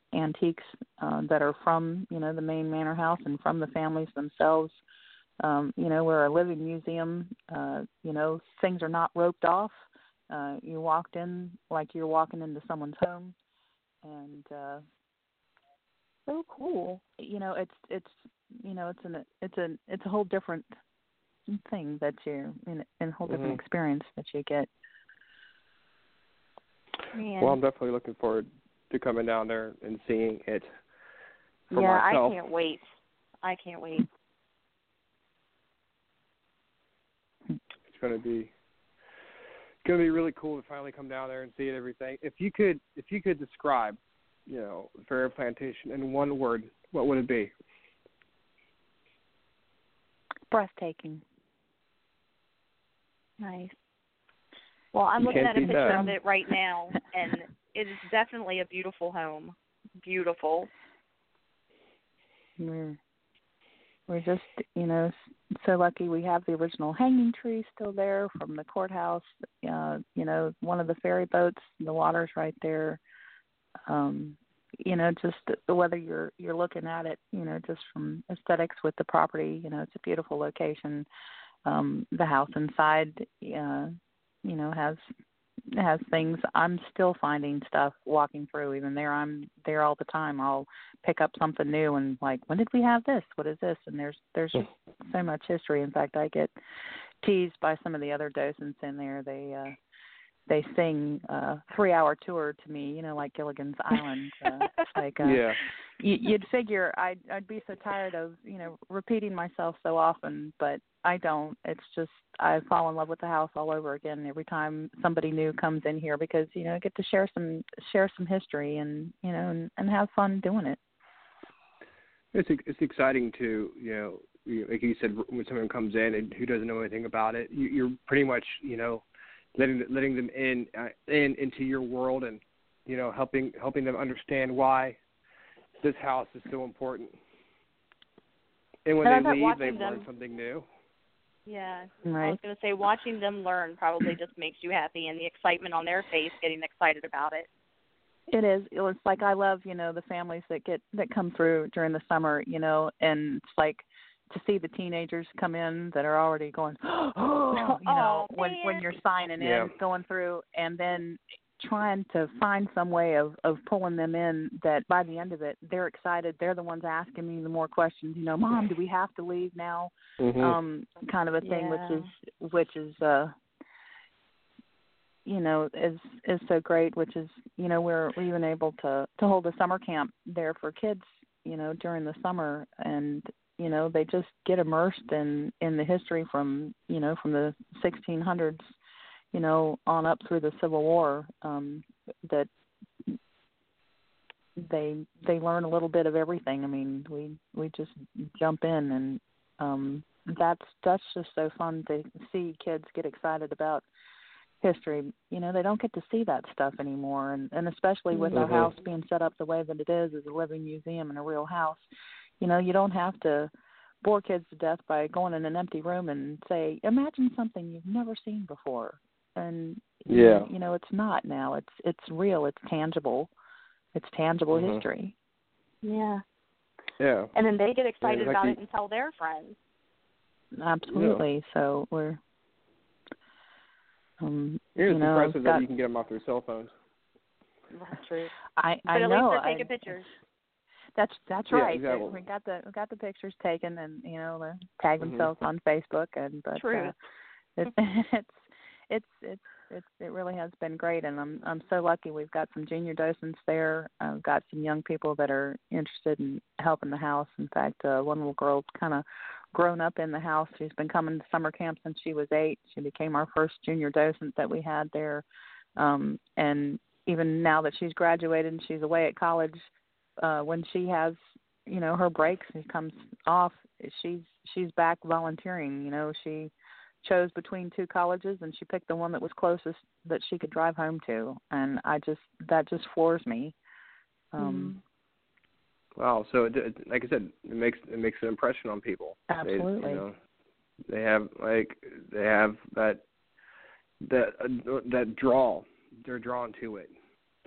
F: antiques uh, that are from, you know, the main manor house and from the families themselves. Um, you know, we're a living museum. Uh, you know, things are not roped off. Uh, you walked in like you're walking into someone's home, and uh,
E: So cool.
F: you know, it's it's you know, it's an it's a it's a whole different thing that you in, in a whole different
D: Mhm.
F: experience that you get.
E: Man.
D: Well, I'm definitely looking forward to coming down there and seeing it for
E: yeah,
D: myself.
E: I can't wait. I can't wait.
D: It's going to be going to be really cool to finally come down there and see it, everything. If you could, if you could describe, you know, Farrer Plantation in one word, what would it be?
F: Breathtaking.
E: Nice. Well, I'm
D: You
E: looking
D: can't
E: at a
D: beat
E: picture
D: that.
E: of it right now, and it is definitely a beautiful home. Beautiful.
F: We're we're just, you know, so lucky we have the original hanging tree still there from the courthouse. Uh, you know, one of the ferry boats, the water's right there. Um, you know, just whether you're you're looking at it, you know, just from aesthetics with the property, you know, it's a beautiful location. Um, the house inside, uh, you know, has has things. I'm still finding stuff walking through. Even there, I'm there all the time. I'll pick up something new and like, when did we have this? What is this? And there's there's just so much history. In fact, I get teased by some of the other docents in there. They uh, they sing a three-hour tour to me, you know, like Gilligan's Island. Uh, it's like uh,
D: Yeah.
F: you, you'd figure I'd I'd be so tired of, you know, repeating myself so often, but I don't. It's just I fall in love with the house all over again every time somebody new comes in here, because, you know, I get to share some share some history and, you know, and, and have fun doing it.
D: It's it's exciting to, you know, you, like you said, when someone comes in and who doesn't know anything about it, you, you're pretty much, you know, letting letting them in uh, in into your world, and, you know, helping helping them understand why this house is so important. And when
E: And I
D: they
E: thought
D: leave,
E: watching
D: they've
E: them-
D: learned something new.
E: Yeah. I
F: Right.
E: was going to say, watching them learn probably just makes you happy, and the excitement on their face, getting excited about it.
F: It is. It's like I love, you know, the families that get that come through during the summer, you know, and it's like to see the teenagers come in that are already going, oh, you know,
E: Oh,
F: when when
E: man.
F: you're signing
D: Yeah.
F: in, going through, and then trying to find some way of of pulling them in, that by the end of it they're excited. They're the ones asking me the more questions, you know, Mom, do we have to leave now?
D: Mm-hmm.
F: Um, kind of a thing,
E: Yeah.
F: which is which is uh you know, is is so great, which is, you know, we're we're even able to to hold a summer camp there for kids, you know, during the summer, and, you know, they just get immersed in in the history from, you know, from the sixteen hundreds, you know, on up through the Civil War. Um, that they they learn a little bit of everything. I mean, we we just jump in, and um, that's that's just so fun to see kids get excited about history. You know, they don't get to see that stuff anymore, and, and especially with our
D: Mhm.
F: house being set up the way that it is, as a living museum and a real house. You know, you don't have to bore kids to death by going in an empty room and say, imagine something you've never seen before. And
D: Yeah.
F: you know, it's not now. It's it's real. It's tangible. It's tangible
D: Mhm.
F: history.
E: Yeah.
D: Yeah.
E: And then they get excited
D: like
E: about
D: the-
E: it and tell their friends.
F: Absolutely. So we're um
D: It's
F: you know,
D: impressive
F: got,
D: that you can get them off their cell phones.
E: That's true.
F: I
E: But
F: I
E: at
F: know
E: least they're taking
F: I,
E: pictures.
F: That's that's
D: Yeah,
F: right.
D: exactly.
F: We got the we got the pictures taken, and, you know, they tag
D: Mhm.
F: themselves on Facebook, and but
E: True.
F: uh, it, it's it's it's it's it really has been great, and I'm I'm so lucky. We've got some junior docents there. I've got some young people that are interested in helping the house. In fact, uh, one little girl's kind of grown up in the house. She's been coming to summer camp since she was eight. She became our first junior docent that we had there, um, and even now that she's graduated and she's away at college, uh, when she has, you know, her breaks and comes off, she's she's back volunteering. You know, she chose between two colleges, and she picked the one that was closest that she could drive home to, and I just that just floors me. Um,
D: Wow. So, it, it, like I said, it makes it makes an impression on people.
F: Absolutely.
D: They, you know, they have like they have that that uh, that draw. They're drawn to it.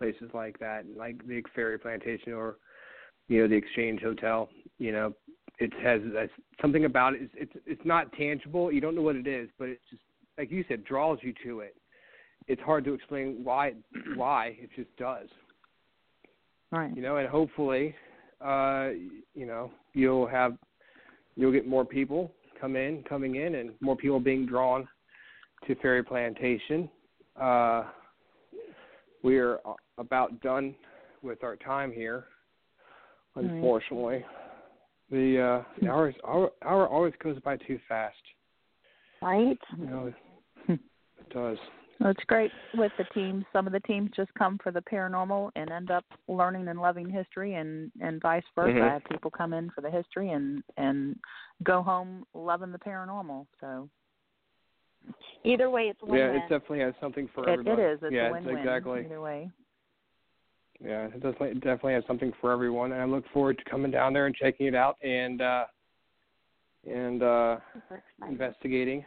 D: places like that, like the Fairy Plantation or, you know, the Exchange Hotel. You know, it has uh, something about it. It's, it's it's not tangible. You don't know what it is, but it's just, like you said, draws you to it. It's hard to explain why. Why it just does.
F: Right.
D: You know, and hopefully, uh, you know, you'll have you'll get more people come in, coming in, and more people being drawn to Fairy Plantation. Uh, we are about done with our time here. Unfortunately, right. the uh, the hour hour hour always goes by too fast.
E: Right.
D: You know, it does.
F: Well, it's great with the teams. Some of the teams just come for the paranormal and end up learning and loving history, and, and vice versa.
D: Mm-hmm.
F: I have people come in for the history and, and go home loving the paranormal. So
E: either way, it's a win-win.
D: Yeah, it definitely has something for
F: it,
D: everybody.
F: It is. It's
D: yeah,
F: a win-win
D: exactly.
F: either way.
D: Yeah, it definitely, it definitely has something for everyone, and I look forward to coming down there and checking it out and uh, and uh, investigating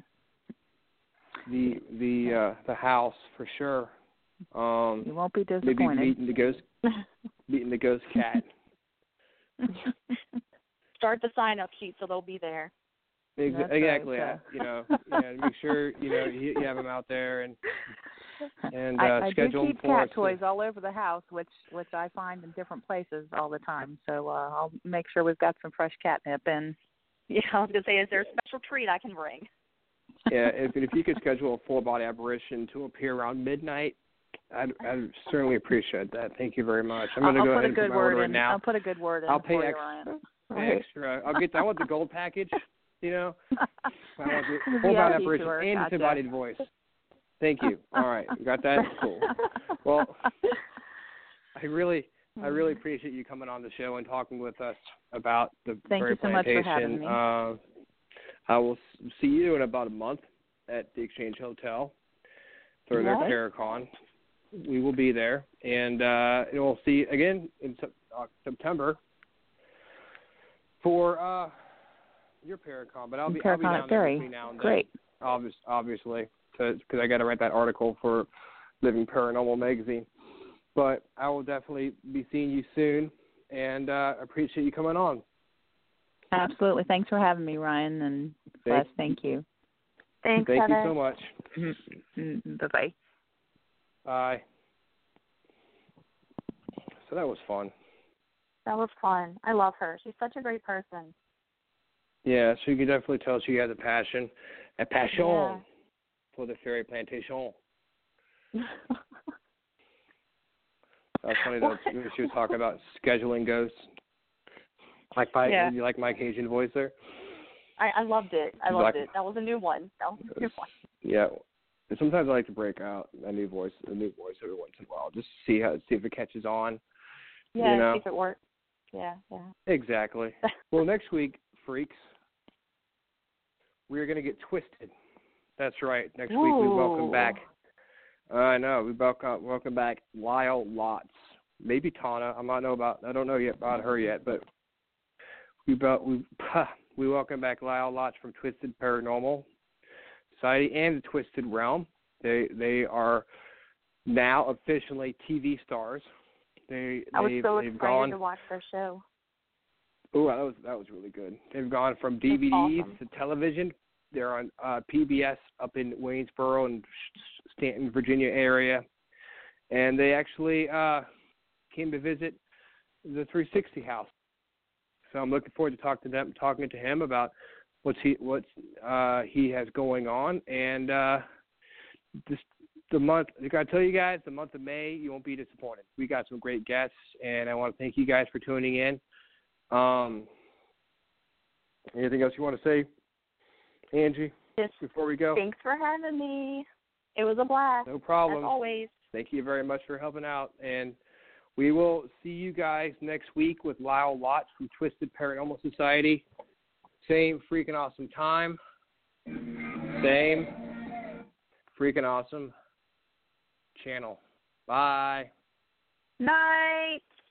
D: the the uh, the house for sure. Um,
F: you won't be
D: maybe
F: disappointed.
D: meeting the ghost, meeting the ghost cat.
E: Start the sign-up sheet so they'll be there.
D: Ex-
F: That's
D: exactly.
F: right,
D: You know, yeah, make sure you know you, you have them out there and and uh,
F: I, I
D: schedule
F: do
D: them
F: keep
D: for
F: cat
D: us.
F: toys all over the house, which which I find in different places all the time. So uh, I'll make sure we've got some fresh catnip. And
E: yeah, I was gonna say, is there a special treat I can bring?
D: Yeah, if if you could schedule a full body apparition to appear around midnight, I'd, I'd certainly appreciate that. Thank you very much. I'm going to
F: I'll
D: go
F: put
D: ahead
F: a
D: and put
F: good
D: my
F: word
D: order
F: in.
D: in now.
F: I'll put a good word in
D: I'll pay
F: for
D: ex-
F: you, Ryan.
D: pay extra. I'll get. I want the gold package. You know, I want the
F: The
D: full body
F: V I P
D: apparition
F: tour,
D: and
F: gotcha.
D: disembodied voice. Thank you. All right, we got that. Cool. Well, I really, I really appreciate you coming on the show and talking with us about the
F: Thank
D: Fairy
F: you so much
D: Plantation.
F: for having me.
D: Uh, I will see you in about a month at the Exchange Hotel for their
F: Yes.
D: Paracon. We will be there, and uh, we'll see again in uh, September for uh, your Paracon. But I'll be, I'll be
F: Paracon
D: down
F: at
D: there
F: Ferry.
D: between now and then.
F: Great.
D: Obvious, obviously, because I got to write that article for Living Paranormal magazine. But I will definitely be seeing you soon, and uh, appreciate you coming on.
F: Absolutely. Thanks for having me, Ryan, and
D: Thank,
F: Les, thank you.
E: Thanks,
D: Thank
E: Heather.
D: you so much.
F: Mm-hmm. Bye-bye.
D: Bye. So that was fun.
E: That was fun. I love her. She's such a great person.
D: Yeah, so you can definitely tell she has a passion, a passion
E: Yeah.
D: for the Fairy Plantation. That's funny that she was talking about scheduling ghosts. Like my,
E: Yeah.
D: you like my Cajun voice there?
E: I, I loved it. I
D: You
E: loved
D: like-
E: it. That was a new one. That was a new one.
D: Yeah. Sometimes I like to break out a new voice, a new voice every once in a while, just to see how, see if it catches on.
E: Yeah,
D: you know?
E: see if it works. Yeah, yeah.
D: Exactly. Well, next week, freaks, we're going to get twisted. That's right. Next week we welcome
E: Ooh.
D: back. Uh, I know we welcome welcome back Lyle Lotz, maybe Tana. I'm not know about. I don't know yet about her yet, but we about we we welcome back Lyle Lotz from Twisted Paranormal Society and the Twisted Realm. They they are now officially T V stars. They
E: I was
D: they've,
E: so
D: they've
E: excited
D: gone.
E: to watch their show.
D: Oh, that was that was really good. They've gone from D V Ds
E: awesome.
D: to television. They're on uh, P B S up in Waynesboro and Stanton, Virginia area, and they actually uh, came to visit the three sixty house. So I'm looking forward to talking to them, talking to him about what's he what uh, he has going on, and uh, this the month. I gotta tell you guys, the month of May, you won't be disappointed. We got some great guests, and I want to thank you guys for tuning in. Um, anything else you want to say, Angie,
E: Just
D: before we go?
E: Thanks for having me. It was a blast.
D: No problem.
E: As always.
D: Thank you very much for helping out. And we will see you guys next week with Lyle Lotz from Twisted Paranormal Society. Same freaking awesome time. Same freaking awesome channel. Bye.
E: Night.